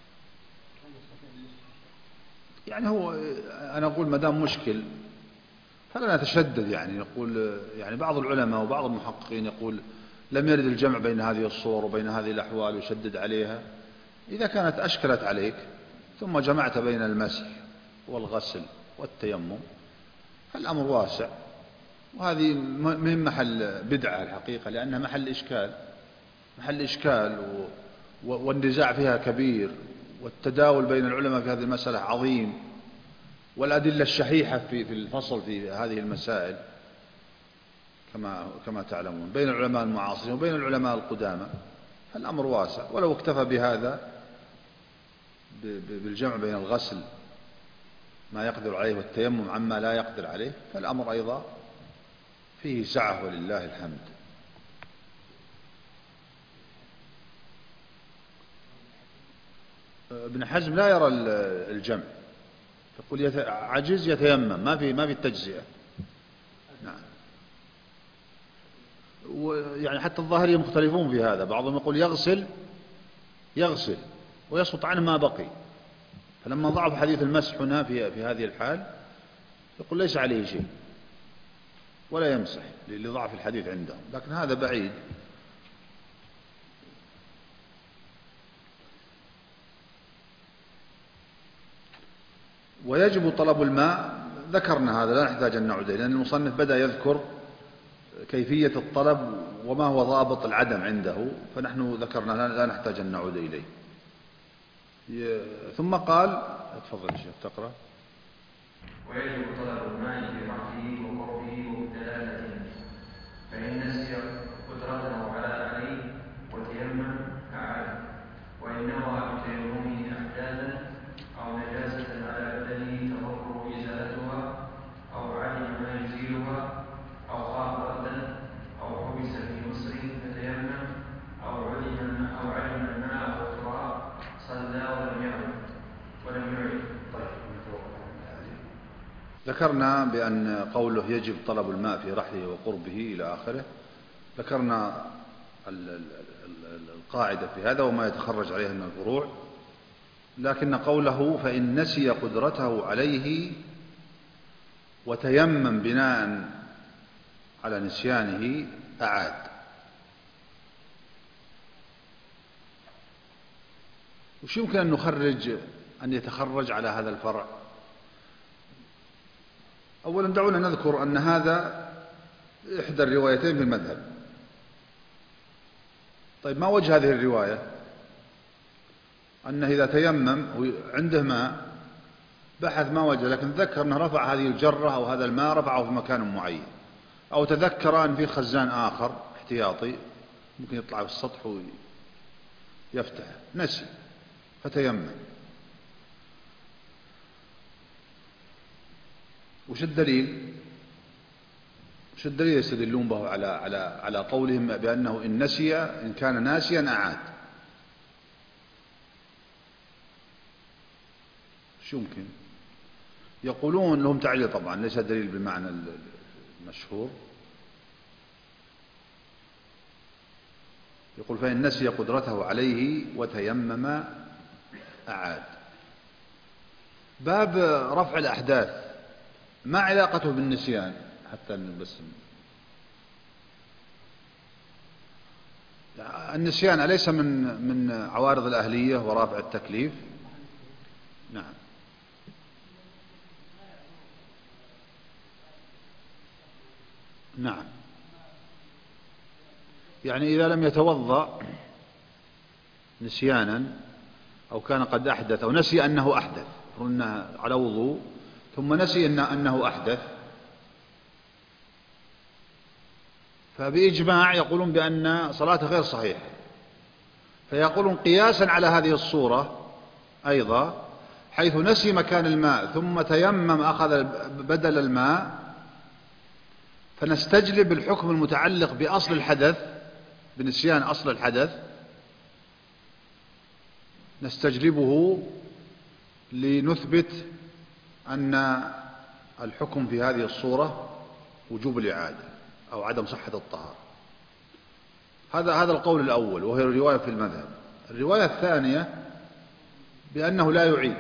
يعني هو أنا أقول ما دام مشكل فلا نتشدد، يعني نقول يعني بعض العلماء وبعض المحققين يقول لم يرد الجمع بين هذه الصور وبين هذه الأحوال ويشدد عليها. إذا كانت أشكلت عليك ثم جمعت بين المسح والغسل والتيمم فالأمر واسع، وهذه من محل بدعة الحقيقة، لأنها محل إشكال محل إشكال والنزاع فيها كبير، والتداول بين العلماء في هذه المسألة عظيم، والأدلة الشحيحة في في الفصل في هذه المسائل كما كما تعلمون بين العلماء المعاصرين وبين العلماء القدامى. فالأمر واسع، ولو اكتفى بهذا بالجمع بين الغسل ما يقدر عليه والتيمم عما لا يقدر عليه فالأمر أيضا فيه سعة ولله الحمد. ابن حزم لا يرى الجمع، يقول عجز يتيمم، ما في ما في التجزئة. نعم. ويعني حتى الظاهرية مختلفون في هذا، بعضهم يقول يغسل يغسل ويسقط عنه ما بقي، فلما ضعف حديث المسح هنا في في هذه الحال يقول ليس عليه شيء ولا يمسح لضعف الحديث عندهم، لكن هذا بعيد. ويجب طلب الماء، ذكرنا هذا لا نحتاج أن نعود إليه، لأن المصنف بدأ يذكر كيفية الطلب وما هو ضابط العدم عنده، فنحن ذكرنا لا نحتاج أن نعود إليه. ثم قال تفضل يا شيخ تقرأ. ويجب طلب الماء في رحله وقربه وبدلالته، فإن نسي قدرته على عليه وتيمم أعاد، وإن نوى بتيممه أحداثا أو نجاسة على بدنه تضره إزالتها، أو علم ما يزيلها، أو خاف بردا، أو حبس في مصر فتيمم، أو علم أو علم الماء والتراب صلى ولم يعد ولم يعد. ذكرنا بأن قوله يجب طلب الماء في رحله وقربه إلى آخره، ذكرنا القاعدة في هذا وما يتخرج عليها من الفروع، لكن قوله فإن نسي قدرته عليه وتيمم بناء على نسيانه أعاد. وش يمكن أن نخرج أن يتخرج على هذا الفرع؟ أولا دعونا نذكر أن هذا إحدى الروايتين في المذهب. طيب ما وجه هذه الرواية؟ أنه إذا تيمم عنده ماء بحث ما وجه، لكن تذكر أنه رفع هذه الجرة أو هذا الماء رفعه في مكان معين، أو تذكر أن في خزان آخر احتياطي ممكن يطلع في السطح ويفتح، نسي فتيمم. وش الدليل؟ وش الدليل يستدلون به على على على قولهم بأنه إن نسي إن كان ناسيا أعاد؟ شو يمكن؟ يقولون لهم تعليل طبعا ليس دليل بالمعنى المشهور. يقول فإن نسي قدرته عليه وتيمم أعاد. باب رفع الأحداث ما علاقته بالنسيان؟ حتى بس النسيان أليس من من عوارض الأهلية ورافع التكليف؟ نعم. نعم. يعني إذا لم يتوضأ نسيانا أو كان قد أحدث أو نسي أنه أحدث، قلنا على وضوء ثم نسي إن أنه أحدث، فبإجماع يقولون بأن صلاته غير صحيحة، فيقولون قياسا على هذه الصورة أيضا حيث نسي مكان الماء ثم تيمم أخذ بدل الماء، فنستجلب الحكم المتعلق بأصل الحدث بنسيان أصل الحدث نستجلبه لنثبت أن الحكم في هذه الصورة وجوب الإعادة أو عدم صحة الطهارة. هذا هذا القول الأول، وهي الرواية في المذهب. الرواية الثانية بأنه لا يعيد.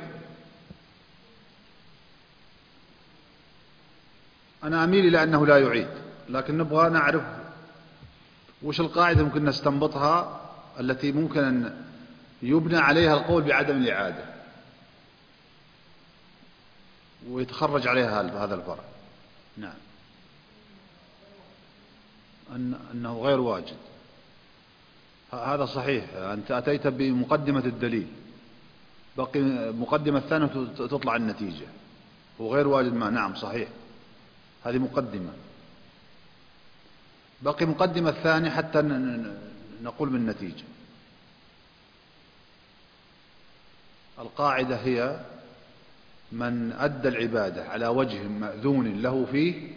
أنا أميل إلى أنه لا يعيد، لكن نبغى نعرف وش القاعدة ممكن نستنبطها التي ممكن أن يبنى عليها القول بعدم الإعادة ويتخرج عليها هذا الفرع. نعم، أن أنه غير واجد. هذا صحيح، أنت أتيت بمقدمة الدليل، بقي مقدمة الثانية تطلع النتيجة. وغير واجد ما، نعم صحيح، هذه مقدمة. بقي مقدمة الثانية حتى نقول بالنتيجة. القاعدة هي من أدى العبادة على وجه مأذون له فيه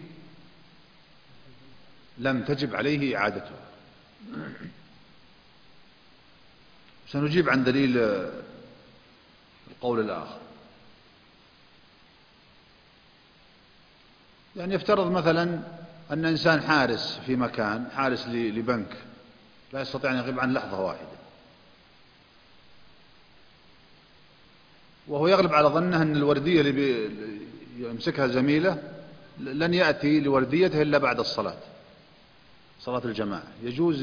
لم تجب عليه إعادته. سنجيب عن دليل القول الآخر. يعني يفترض مثلا أن إنسان حارس في مكان، حارس لبنك، لا يستطيع أن يغيب عن لحظة واحدة، وهو يغلب على ظنه أن الوردية اللي يمسكها زميله لن يأتي لورديته إلا بعد الصلاة، صلاة الجماعة. يجوز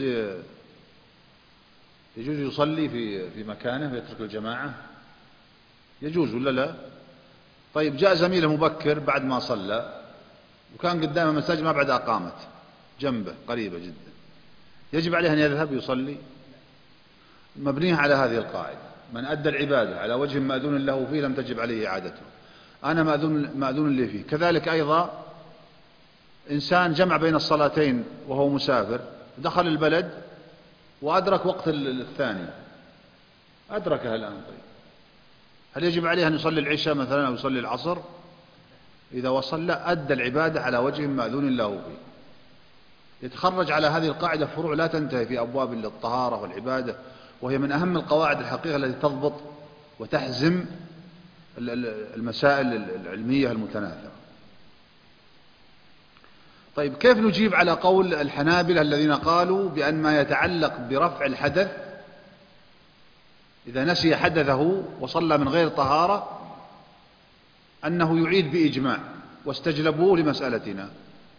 يجوز يصلي في في مكانه ويترك الجماعة؟ يجوز ولا لا؟ طيب جاء زميله مبكر بعد ما صلى وكان قدامه مساجد ما بعد أقامت جنبه قريبة جدا، يجب عليه أن يذهب يصلي؟ مبنيه على هذه القاعدة: من أدى العبادة على وجه مأذون له فيه لم تجب عليه إعادته. أنا مأذون مأذون لي فيه. كذلك أيضا إنسان جمع بين الصلاتين وهو مسافر، دخل البلد وأدرك وقت الثاني، أدركها الآن. طيب هل يجب عليه أن يصلي العشاء مثلا أو يصلي العصر؟ إذا وصل لا، أدى العبادة على وجه مأذون له فيه. يتخرج على هذه القاعدة فروع لا تنتهي في أبواب الطهارة والعبادة، وهي من أهم القواعد الحقيقة التي تضبط وتحزم المسائل العلمية المتناثرة. طيب كيف نجيب على قول الحنابلة الذين قالوا بأن ما يتعلق برفع الحدث إذا نسي حدثه وصلى من غير طهارة أنه يعيد بإجماع، واستجلبوه لمسألتنا؟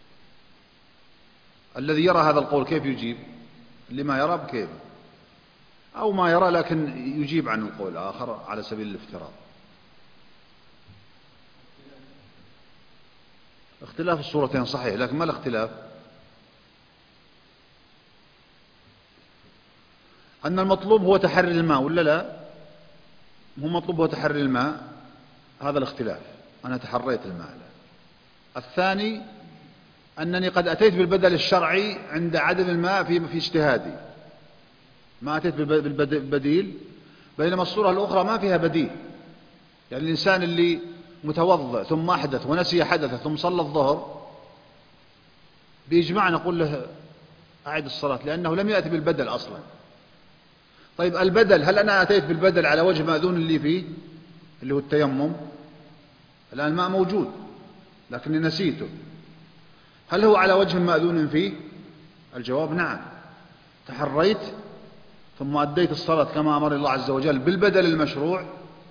الذي يرى هذا القول كيف يجيب؟ لما يرى بكيف، أو ما يرى لكن يجيب عن القول الآخر على سبيل الافتراض. اختلاف الصورتين صحيح، لكن ما الاختلاف؟ أن المطلوب هو تحري الماء ولا لا؟ هو مطلوب هو تحري الماء، هذا الاختلاف. أنا تحريت الماء. الثاني أنني قد أتيت بالبدل الشرعي عند عدم الماء في في اجتهادي، ما أتيت بالبديل، بينما الصورة الأخرى ما فيها بديل. يعني الإنسان اللي متوضأ ثم أحدث ونسي حدثه ثم صلى الظهر، بإجماع نقول له أعد الصلاة لأنه لم يأتي بالبدل أصلا. طيب البدل، هل أنا أتيت بالبدل على وجه مأذون اللي فيه اللي هو التيمم؟ الآن الماء موجود لكني نسيته، هل هو على وجه مأذون فيه؟ الجواب نعم، تحريت ثم أديت الصلاة كما أمر الله عز وجل بالبدل المشروع.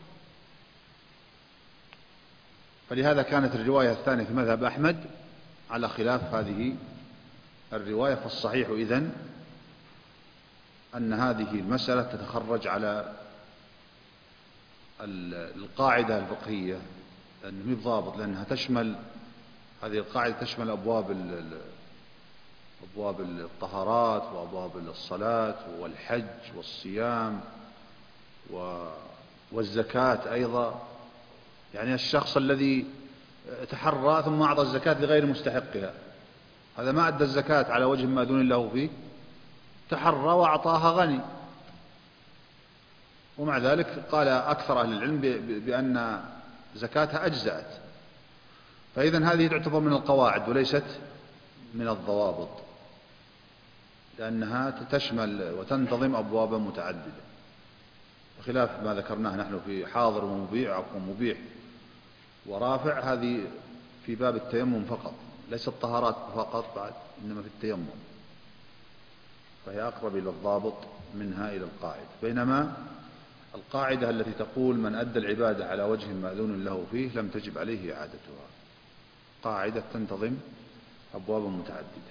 فلهذا كانت الرواية الثانية في مذهب أحمد على خلاف هذه الرواية. فالصحيح إذن أن هذه المسألة تتخرج على القاعدة الفقهية، لأنه مو ضابط، لأنها تشمل، هذه القاعدة تشمل أبواب أبواب الطهارات وأبواب الصلاة والحج والصيام والزكاة أيضا. يعني الشخص الذي تحرى ثم أعطى الزكاة لغير مستحقها، هذا ما أدى الزكاة على وجه مأذون له فيه، تحرى وأعطاها غني، ومع ذلك قال أكثر أهل العلم بأن زكاتها أجزأت. فإذن هذه تعتبر من القواعد وليست من الضوابط، لأنها تشمل وتنتظم أبوابا متعددة. بخلاف ما ذكرناه نحن في حاضر ومبيع عفوا مبيح ورافع، هذه في باب التيمم فقط، ليس الطهارات فقط بعد، إنما في التيمم، فهي أقرب إلى الضابط منها إلى القاعدة. بينما القاعدة التي تقول من أدى العبادة على وجه مأذون له فيه لم تجب عليه إعادتها، قاعدة تنتظم أبواب متعددة.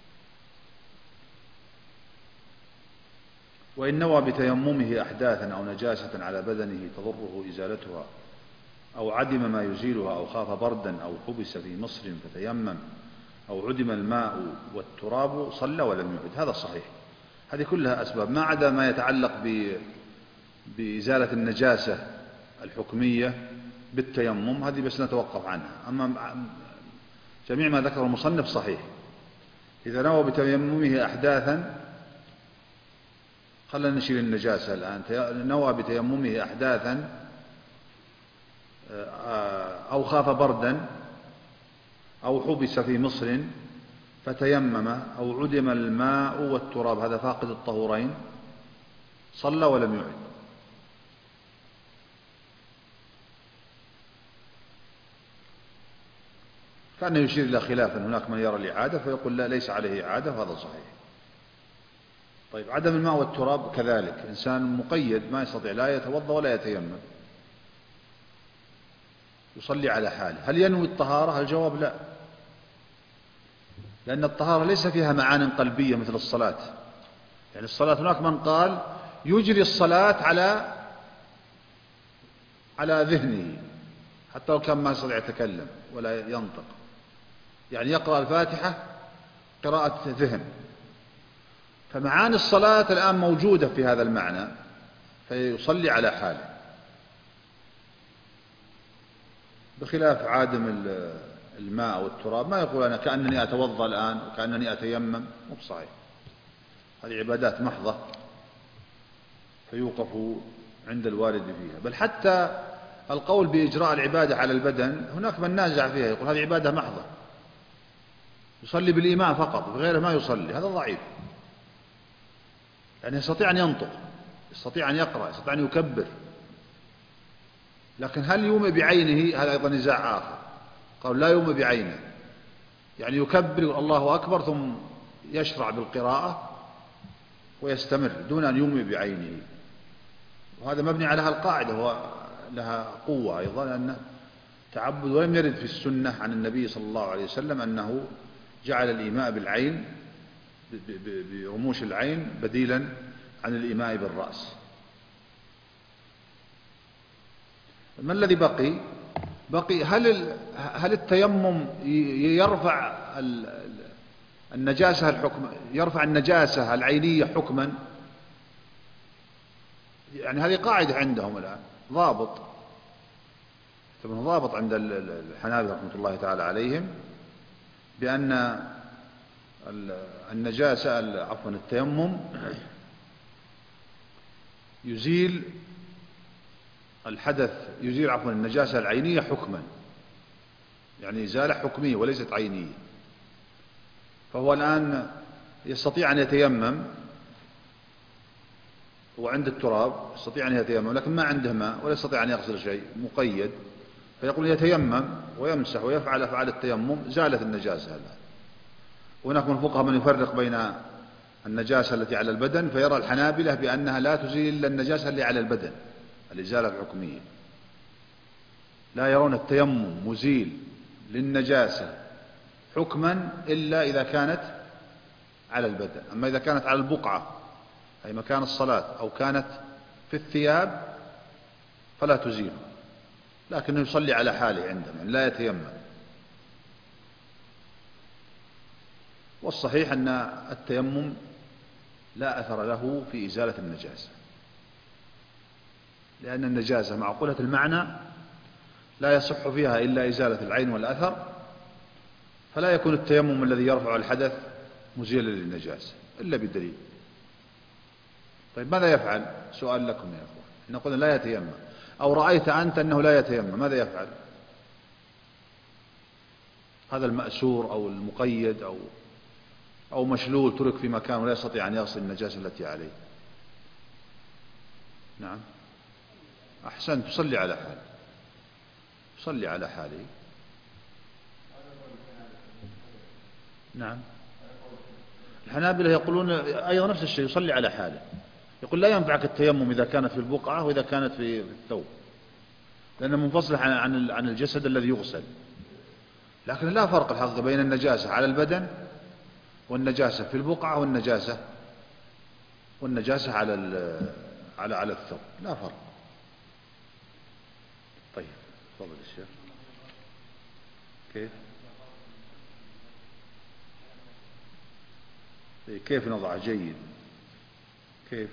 وإن نوى بتيممه أحداثا أو نجاسة على بدنه تضره إزالتها أو عدم ما يزيلها أو خاف بردا أو حبس في مصر فتيمم أو عدم الماء والتراب صلى ولم يعد، هذا الصحيح. هذه كلها أسباب ما عدا ما يتعلق بإزالة النجاسة الحكمية بالتيمم، هذه بس نتوقف عنها. أما جميع ما ذكره المصنف صحيح. إذا نوى بتيممه أحداثا، خلنا نشيل النجاسة الآن، نوى بتيممه أحداثا أو خاف بردا أو حبس في مصر فتيمم أو عدم الماء والتراب، هذا فاقد الطهورين، صلى ولم يعد. كان يشير إلى خلافا، هناك من يرى الإعادة فيقول لا ليس عليه إعادة، وهذا صحيح. طيب عدم الماء والتراب كذلك، إنسان مقيد ما يستطيع لا يتوضأ ولا يتيمم، يصلي على حاله، هل ينوي الطهارة؟ الجواب لا، لأن الطهارة ليس فيها معان قلبية مثل الصلاة. يعني الصلاة هناك من قال يجري الصلاة على على ذهنه حتى لو كان ما يستطيع يتكلم ولا ينطق، يعني يقرأ الفاتحة قراءة ذهن، فمعاني الصلاة الآن موجودة في هذا المعنى، فيصلي على حاله، بخلاف عادم الماء والتراب ما يقول أنا كأنني أتوضأ الآن وكأنني أتيمم، مو بصحيح، هذه عبادات محضة فيوقف عند الوارد فيها. بل حتى القول بإجراء العبادة على البدن هناك من نازع فيها، يقول هذه عبادة محضة، يصلي بالإيمان فقط بغيره ما يصلي، هذا ضعيف. يعني يستطيع أن ينطق، يستطيع أن يقرأ، يستطيع أن يكبر، لكن هل يومئ بعينه؟ هذا أيضا نزاع آخر. قالوا لا يومئ بعينه، يعني يكبر الله أكبر ثم يشرع بالقراءة ويستمر دون أن يومئ بعينه، وهذا مبني على القاعدة ولها قوة أيضا، أن تعبد، ولم يرد في السنة عن النبي صلى الله عليه وسلم أنه جعل الإيماء بالعين برموش العين بديلا عن الإيماء بالرأس. ما الذي بقي؟ بقي هل هل التيمم يرفع النجاسة الحكم، يرفع النجاسة العينية حكما؟ يعني هذه قاعدة عندهم الآن، ضابط، ثم ضابط عند الحنابلة رحمة الله تعالى عليهم، بأن النجاسة عفوا التيمم يزيل الحدث، يزيل عفوا النجاسة العينية حكما، يعني إزالة حكمية وليست عينية. فهو الآن يستطيع أن يتيمم وعند التراب، يستطيع أن يتيمم لكن ما عنده ماء ولا يستطيع أن يغسل شيء، مقيد، فيقول يتيمم ويمسح ويفعل أفعال التيمم، زالت النجاسة الآن. وهناك من الفقهاء من يفرق بين النجاسة التي على البدن، فيرى الحنابلة بأنها لا تزيل إلا النجاسة اللي على البدن، الإزالة الحكمية، لا يرون التيمم مزيل للنجاسة حكما إلا إذا كانت على البدن. أما إذا كانت على البقعة أي مكان الصلاة أو كانت في الثياب فلا تزيل، لكنه يصلي على حاله عندما يعني لا يتيمم. والصحيح أن التيمم لا أثر له في إزالة النجاسة، لأن النجاسة معقولة المعنى لا يصح فيها إلا إزالة العين والأثر، فلا يكون التيمم الذي يرفع الحدث مزيلا للنجاسة إلا بالدليل. طيب ماذا يفعل؟ سؤال لكم يا أخوان، إحنا قلنا لا يتيمم، أو رأيت أنت أنه لا يتيمم، ماذا يفعل؟ هذا المأسور أو المقيد أو أو مشلول ترك في مكان ولا يستطيع أن يغسل النجاسة التي عليه. نعم. أحسنت، تصلي على حاله، صلي على حاله. نعم، الحنابلة يقولون أيضا نفس الشيء، يصلي على حاله. يقول لا ينفعك التيمم إذا كانت في البقعة وإذا كانت في الثوب، لأنه منفصل عن عن الجسد الذي يغسل. لكن لا فرق الحقيقة بين النجاسة على البدن والنجاسة في البقعة والنجاسة والنجاسة على على على الثوب، لا فرق. طيب تفضل الشيخ. كيف كيف نضع جيد؟ كيف؟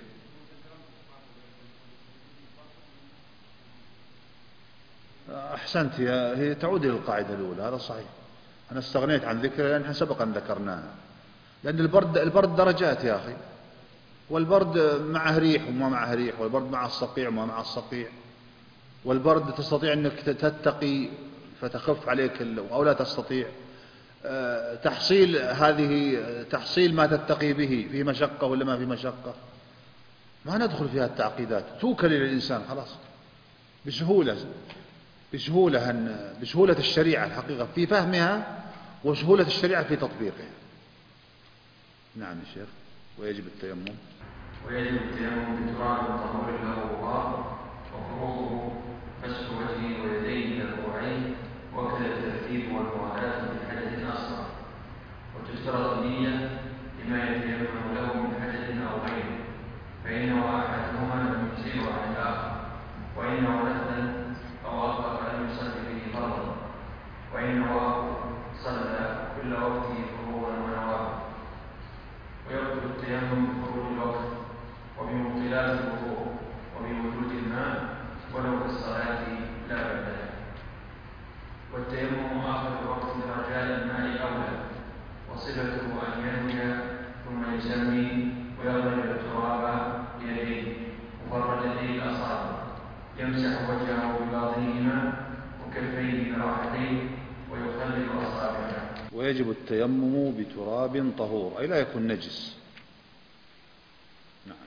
أحسنت، هي تعود إلى القاعدة الأولى، هذا صحيح. أنا استغنيت عن ذكرها لأنها سبق أن ذكرناها. لأن البرد البرد درجات يا أخي، والبرد معه ريح وما معه ريح، والبرد مع الصقيع وما مع الصقيع، والبرد تستطيع أنك تتقي فتخف عليك أو لا تستطيع. تحصيل هذه تحصيل ما تتقي به في مشقة ولا ما في مشقة، ما ندخل فيها التعقيدات، توكل إلى الإنسان خلاص بسهولة بسهولة بسهولة الشريعة الحقيقة في فهمها وسهولة الشريعة في تطبيقها. نعم يا شيخ. ويجب التيمم ويجب التيمم بتراب طهور له غبار، وفروضه مسح وجهه ويديه الى الكوعين، وكذا الترتيب والموالاة بالحدث الاصغر. وتشترط النية لما يتيمم له من حدث او غيره، فانه احدهما لم يجزئه عن الاخر، وانه مثلا او اطلق لم يصلي به فرضا، وانه صلى كل وقته فروضا ونوافل. ويبطل التيمم بخروج الوقت وبمبطلات الوضوء وبوجود الماء ولو في الصلاة لا بدلا. والتيمم آخر الوقت لرجاء الماء أولى، وصفته أن ينوي ثم يسمي ويغمر التراب بيديه مفردتي الأصابع، يمسح وجهه بباطنهما وكفيه براحتين ويخلل أصابعه. ويجب التيمم بتراب طهور، أي لا يكون نجس. نعم.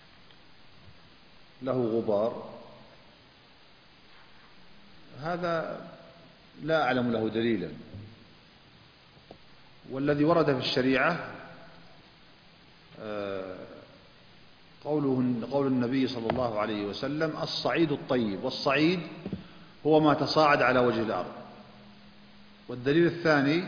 له غبار، هذا لا أعلم له دليلا، والذي ورد في الشريعة قوله قول النبي صلى الله عليه وسلم: الصعيد الطيب. والصعيد هو ما تصاعد على وجه الأرض. والدليل الثاني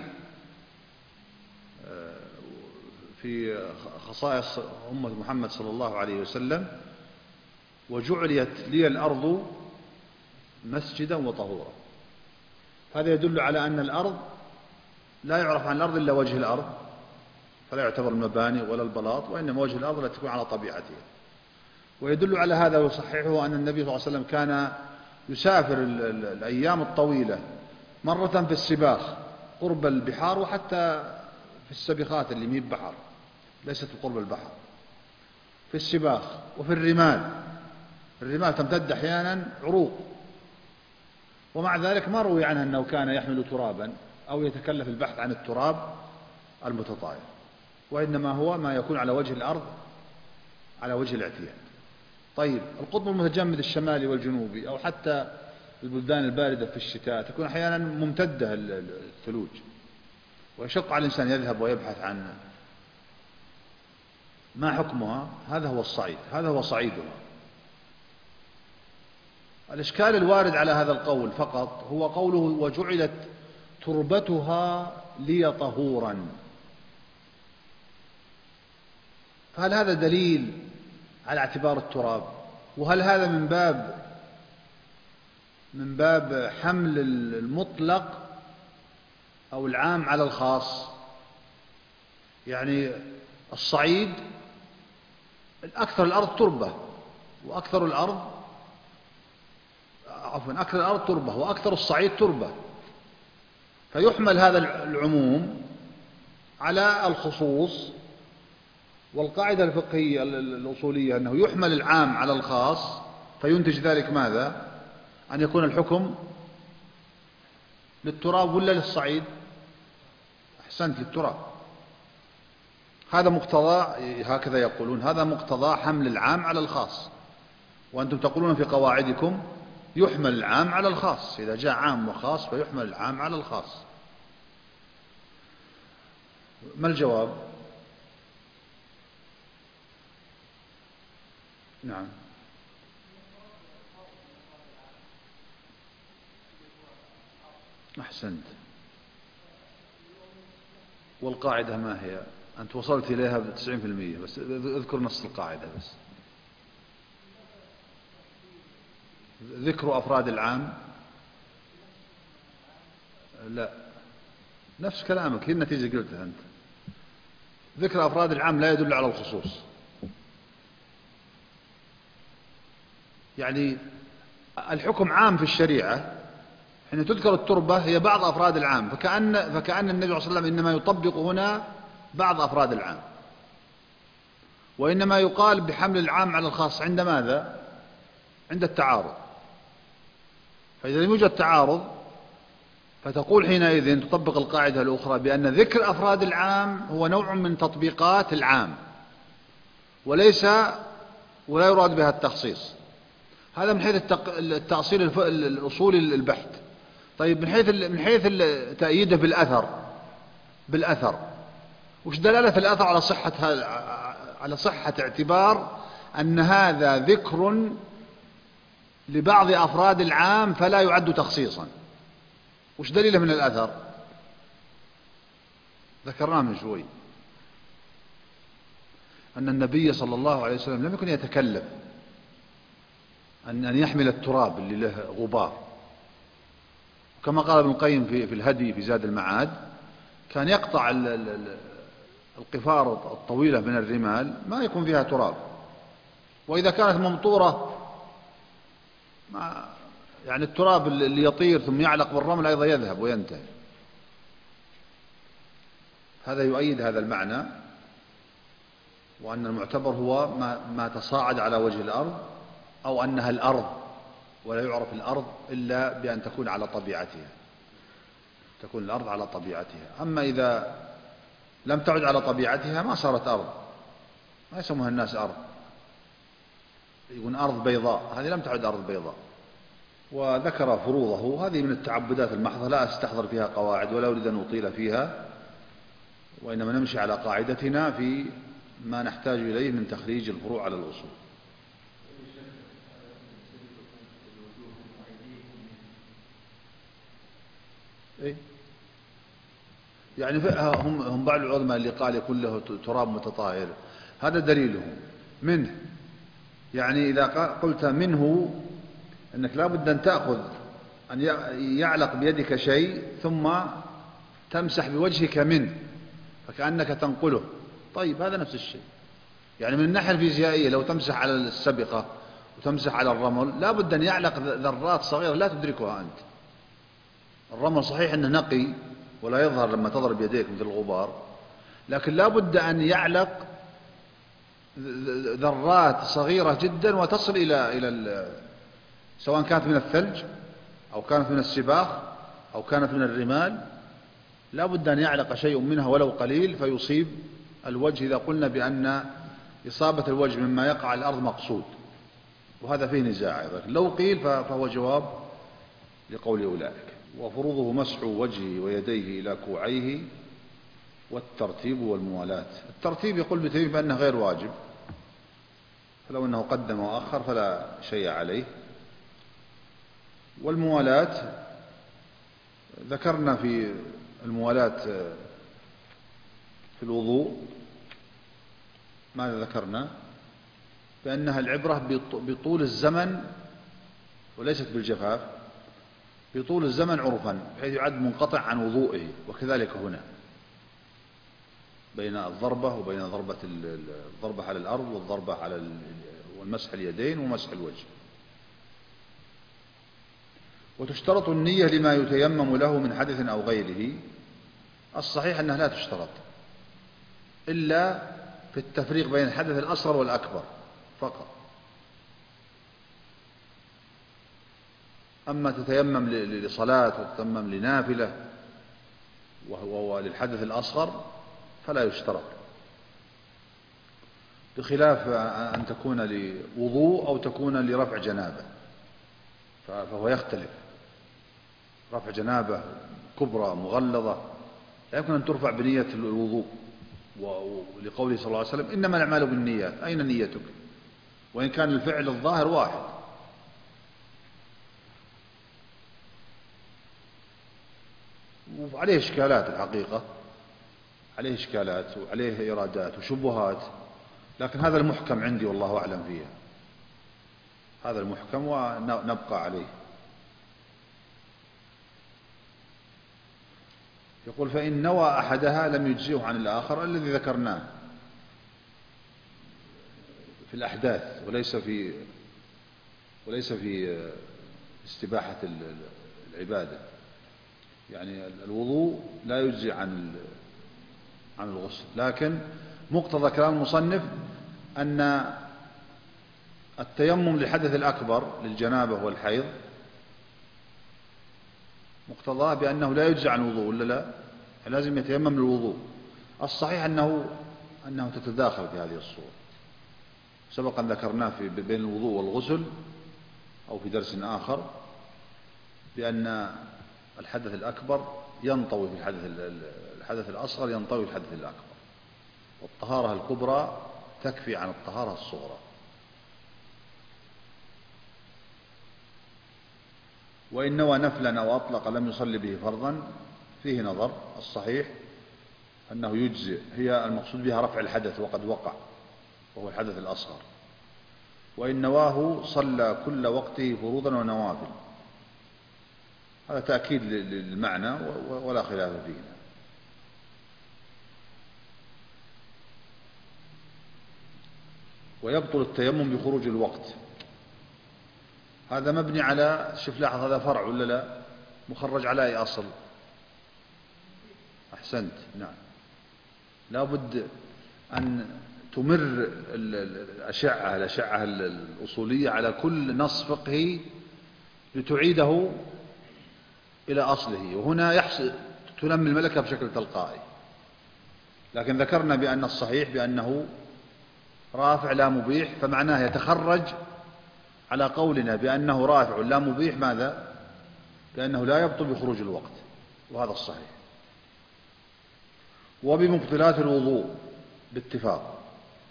في خصائص أمة محمد صلى الله عليه وسلم: وجعلت لي الأرض مسجدا وطهورا. هذا يدل على أن الأرض لا يعرف عن الأرض إلا وجه الأرض، فلا يعتبر المباني ولا البلاط، وإنما وجه الأرض التي تكون على طبيعتها. ويدل على هذا ويصححه أن النبي صلى الله عليه وسلم كان يسافر الأيام الطويلة مرة في السباخ قرب البحار، وحتى في السبخات اللي مي بحر ليست قرب البحر، في السباخ وفي الرمال. الرمال تمتد أحيانا عروق، ومع ذلك ما روي عنه أنه كان يحمل ترابا أو يتكلف البحث عن التراب المتطاير، وإنما هو ما يكون على وجه الأرض على وجه الاعتياد. طيب، القطب المتجمد الشمالي والجنوبي أو حتى البلدان الباردة في الشتاء تكون أحيانا ممتدة الثلوج، ويشق على الإنسان يذهب ويبحث عن ما حكمها. هذا هو الصعيد، هذا هو صعيدها. الإشكال الوارد على هذا القول فقط هو قوله: وجعلت تربتها لي طهورا. فهل هذا دليل على اعتبار التراب؟ وهل هذا من باب من باب حمل المطلق أو العام على الخاص؟ يعني الصعيد أكثر الأرض تربة، وأكثر الأرض عفوا أكثر الأرض تربة وأكثر الصعيد تربة، فيحمل هذا العموم على الخصوص. والقاعدة الفقهية الأصولية أنه يحمل العام على الخاص، فينتج ذلك ماذا؟ أن يكون الحكم للتراب ولا للصعيد؟ أحسنت، للتراب. هذا مقتضى، هكذا يقولون، هذا مقتضى حمل العام على الخاص. وأنتم تقولون في قواعدكم يحمل العام على الخاص، إذا جاء عام وخاص فيحمل العام على الخاص. ما الجواب؟ نعم. أحسنت. والقاعدة ما هي؟ أنت وصلت إليها بتسعين في المية، بس اذكر نص القاعدة بس. ذكر أفراد العام، لا نفس كلامك، هي النتيجة قلتها أنت. ذكر أفراد العام لا يدل على الخصوص. يعني الحكم عام في الشريعة، حين تذكر التربة هي بعض أفراد العام، فكأن, فكأن النبي صلى الله عليه وسلم إنما يطبق هنا بعض أفراد العام، وإنما يقال بحمل العام على الخاص عند ماذا؟ عند التعارض. فإذا لم يوجد تعارض فتقول حينئذ تطبق القاعدة الأخرى بأن ذكر أفراد العام هو نوع من تطبيقات العام، وليس ولا يراد بها التخصيص. هذا من حيث التأصيل الأصولي البحث. طيب من حيث من حيث تأييده بالأثر، بالأثر وش دلالة الأثر على صحة على صحة اعتبار أن هذا ذكر لبعض أفراد العام فلا يعد تخصيصا؟ وش دليله من الأثر؟ ذكرناه من شوي أن النبي صلى الله عليه وسلم لم يكن يتكلف أن يحمل التراب اللي له غبار، كما قال ابن القيم في في الهدي في زاد المعاد، كان يقطع القفار الطويلة من الرمال ما يكون فيها تراب، وإذا كانت ممطورة ما يعني التراب اللي يطير ثم يعلق بالرمل أيضا يذهب وينتهي. هذا يؤيد هذا المعنى، وأن المعتبر هو ما, ما تصاعد على وجه الأرض، أو أنها الأرض ولا يعرف الأرض إلا بأن تكون على طبيعتها، تكون الأرض على طبيعتها. أما إذا لم تعد على طبيعتها ما صارت أرض، ما يسموها الناس أرض، يقول أرض بيضاء، هذه لم تعد أرض بيضاء. وذكر فروضه، هذه من التعبدات المحضة لا أستحضر فيها قواعد ولا أريد أن أطيل فيها، وإنما نمشي على قاعدتنا في ما نحتاج إليه من تخريج الفروع على الأصول. إيه؟ يعني هم هم بعض العلماء اللي قال يكون له تراب متطاهر، هذا دليلهم منه. يعني إذا قلت منه أنك لا بد أن تأخذ أن يعلق بيدك شيء ثم تمسح بوجهك منه، فكأنك تنقله. طيب هذا نفس الشيء. يعني من الناحية الفيزيائية لو تمسح على السبقة وتمسح على الرمل لا بد أن يعلق ذرات صغيرة لا تدركها أنت. الرمل صحيح أنه نقي ولا يظهر لما تضرب يديك مثل الغبار، لكن لا بد أن يعلق ذرات صغيرة جدا وتصل إلى إلى سواء كانت من الثلج أو كانت من السباخ أو كانت من الرمال، لا بد أن يعلق شيء منها ولو قليل فيصيب الوجه، إذا قلنا بأن إصابة الوجه مما يقع على الأرض مقصود، وهذا فيه نزاع. لو قيل فهو جواب لقول أولئك. وفروضه مسح وجهه ويديه إلى كوعيه والترتيب والموالاة. الترتيب يقول بترتيب بأنه غير واجب، فلو أنه قدم وأخر فلا شيء عليه. والموالاة ذكرنا في الموالاة في الوضوء ماذا ذكرنا؟ بأنها العبرة بطول الزمن وليست بالجفاف، بطول الزمن عرفا بحيث يعد منقطع عن وضوئه. وكذلك هنا بين الضربة وبين ضربة الضربة على الأرض والضربة على والمسح اليدين ومسح الوجه. وتشترط النية لما يتيمم له من حدث أو غيره. الصحيح أنها لا تشترط إلا في التفريق بين الحدث الأصغر والأكبر فقط. أما تتيمم لصلاة وتتيمم لنافلة وهو للحدث الأصغر فلا يشترط. بخلاف أن تكون لوضوء أو تكون لرفع جنابة، فهو يختلف. رفع جنابة كبرى مغلظة لا يمكن أن ترفع بنية الوضوء، ولقوله صلى الله عليه وسلم إنما الأعمال بالنيات. أين نيتك؟ وإن كان الفعل الظاهر واحد. وعليه إشكالات الحقيقة، عليه إشكالات وعليه إيرادات وشبهات، لكن هذا المحكم عندي والله أعلم فيها، هذا المحكم ونبقى عليه. يقول فإن نوى أحدها لم يجزئه عن الآخر الذي ذكرناه في الأحداث، وليس في وليس في استباحة العبادة. يعني الوضوء لا يجزي عن عن الغسل، لكن مقتضى كلام المصنف أن التيمم للحدث الأكبر للجنابة والحيض مقتضاه بأنه لا يجزي عن الوضوء، ولا لا؟ لازم يتيمم للوضوء. الصحيح أنه أنه تتداخل في هذه الصورة، سبقا ذكرناه في بين الوضوء والغسل أو في درس آخر، بأن الحدث الأكبر ينطوي في الحدث الحدث الأصغر ينطوي في الحدث الأكبر، والطهارة الكبرى تكفي عن الطهارة الصغرى. وإن نوى نفلا أو أطلق لم يصلي به فرضا فيه نظر. الصحيح أنه يجزئ، هي المقصود بها رفع الحدث وقد وقع، وهو الحدث الأصغر. وإن نواه صلى كل وقته فروضا ونوافل. هذا تأكيد للمعنى ولا خلاف فيه. ويبطل التيمم بخروج الوقت. هذا مبني على، شوف لاحظ هذا فرع ولا لا؟ مخرج على أي أصل؟ أحسنت، نعم. لا بد أن تمر الأشعة الأشعة الأصولية على كل نص فقهي لتعيده إلى أصله، وهنا يحصل تنمي الملكة بشكل تلقائي. لكن ذكرنا بأن الصحيح بأنه رافع لا مبيح، فمعناه يتخرج على قولنا بأنه رافع لا مبيح. ماذا؟ بأنه لا يبطل بخروج الوقت، وهذا الصحيح. وبمبطلات الوضوء باتفاق،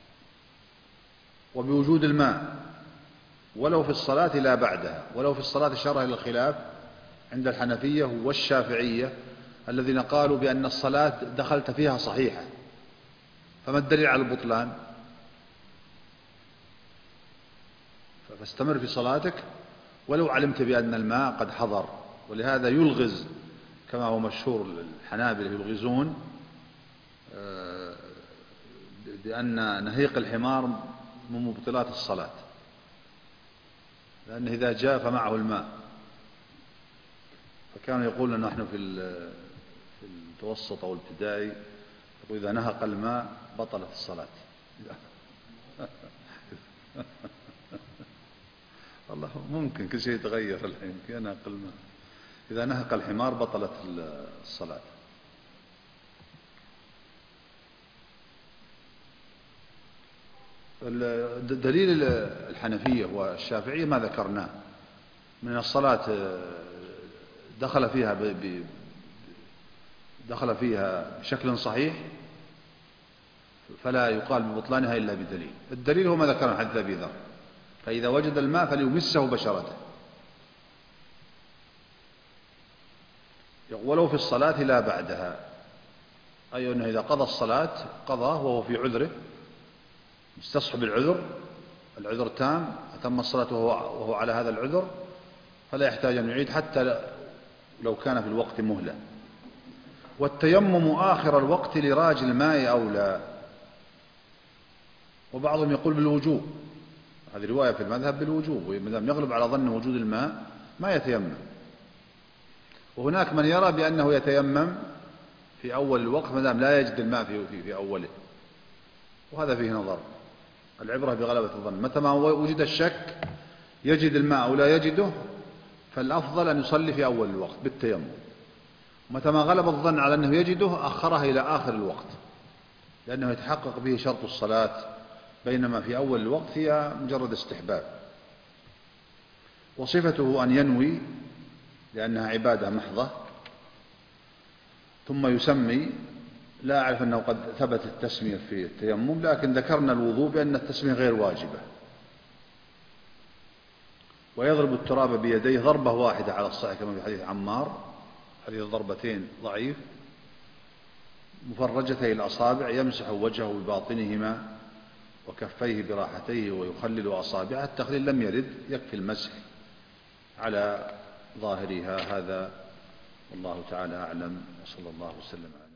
وبوجود الماء ولو في الصلاة لا بعدها. ولو في الصلاة إشارة إلى الخلاف عند الحنفية والشافعية الذين قالوا بأن الصلاة دخلت فيها صحيحة، فما الدليل على البطلان؟ فاستمر في صلاتك ولو علمت بأن الماء قد حضر. ولهذا يلغز كما هو مشهور، الحنابلة يلغزون بأن نهيق الحمار من مبطلات الصلاة، لأنه إذا جاء فمعه الماء. فكانوا يقولون نحن في المتوسط أو الابتدائي يقول إذا نهق الماء بطلت الصلاة. والله ممكن كل شيء يتغير الحين. كي نهق الماء، إذا نهق الحمار بطلت الصلاة. دليل الحنفية والشافعية ما ذكرناه من الصلاة دخل فيها ب... دخل فيها بشكل صحيح، فلا يقال ببطلانها إلا بدليل. الدليل هو ما ذكرنا حديث أبي ذر، فإذا وجد الماء فليمسه بشرته. ولو في الصلاة لا بعدها، أي أنه إذا قضى الصلاة قضى وهو في عذره، مستصحب العذر، العذر تام، أتم الصلاة وهو, وهو على هذا العذر، فلا يحتاج أن يعيد حتى لو كان في الوقت مهلة. والتيمم آخر الوقت لراج الماء أولى. وبعضهم يقول بالوجوب، هذه رواية في المذهب بالوجوب، ومدام يغلب على ظن وجود الماء ما يتيمم. وهناك من يرى بأنه يتيمم في أول الوقت مدام لا يجد الماء في, في, في أوله، وهذا فيه نظر. العبرة بغلبة الظن، متى ما وجد الشك يجد الماء أو لا يجده، فالأفضل أن يصلي في أول الوقت بالتيمم. متى ما غلب الظن على أنه يجده أخرها إلى آخر الوقت، لأنه يتحقق به شرط الصلاة بينما في أول الوقت هي مجرد استحباب. وصفته أن ينوي لأنها عبادة محضة ثم يسمي. لا أعرف أنه قد ثبت التسمية في التيمم، لكن ذكرنا الوضوء بأن التسمية غير واجبة. ويضرب التراب بيديه ضربة واحدة على الصحيح كما في حديث عمار، هذه الضربتين ضعيف، مفرجتي الأصابع، يمسح وجهه بباطنهما وكفيه براحتيه ويخلل أصابعه. التخليل لم يرد، يكفي المسح على ظاهرها. هذا والله تعالى أعلم، وصلى الله وسلم على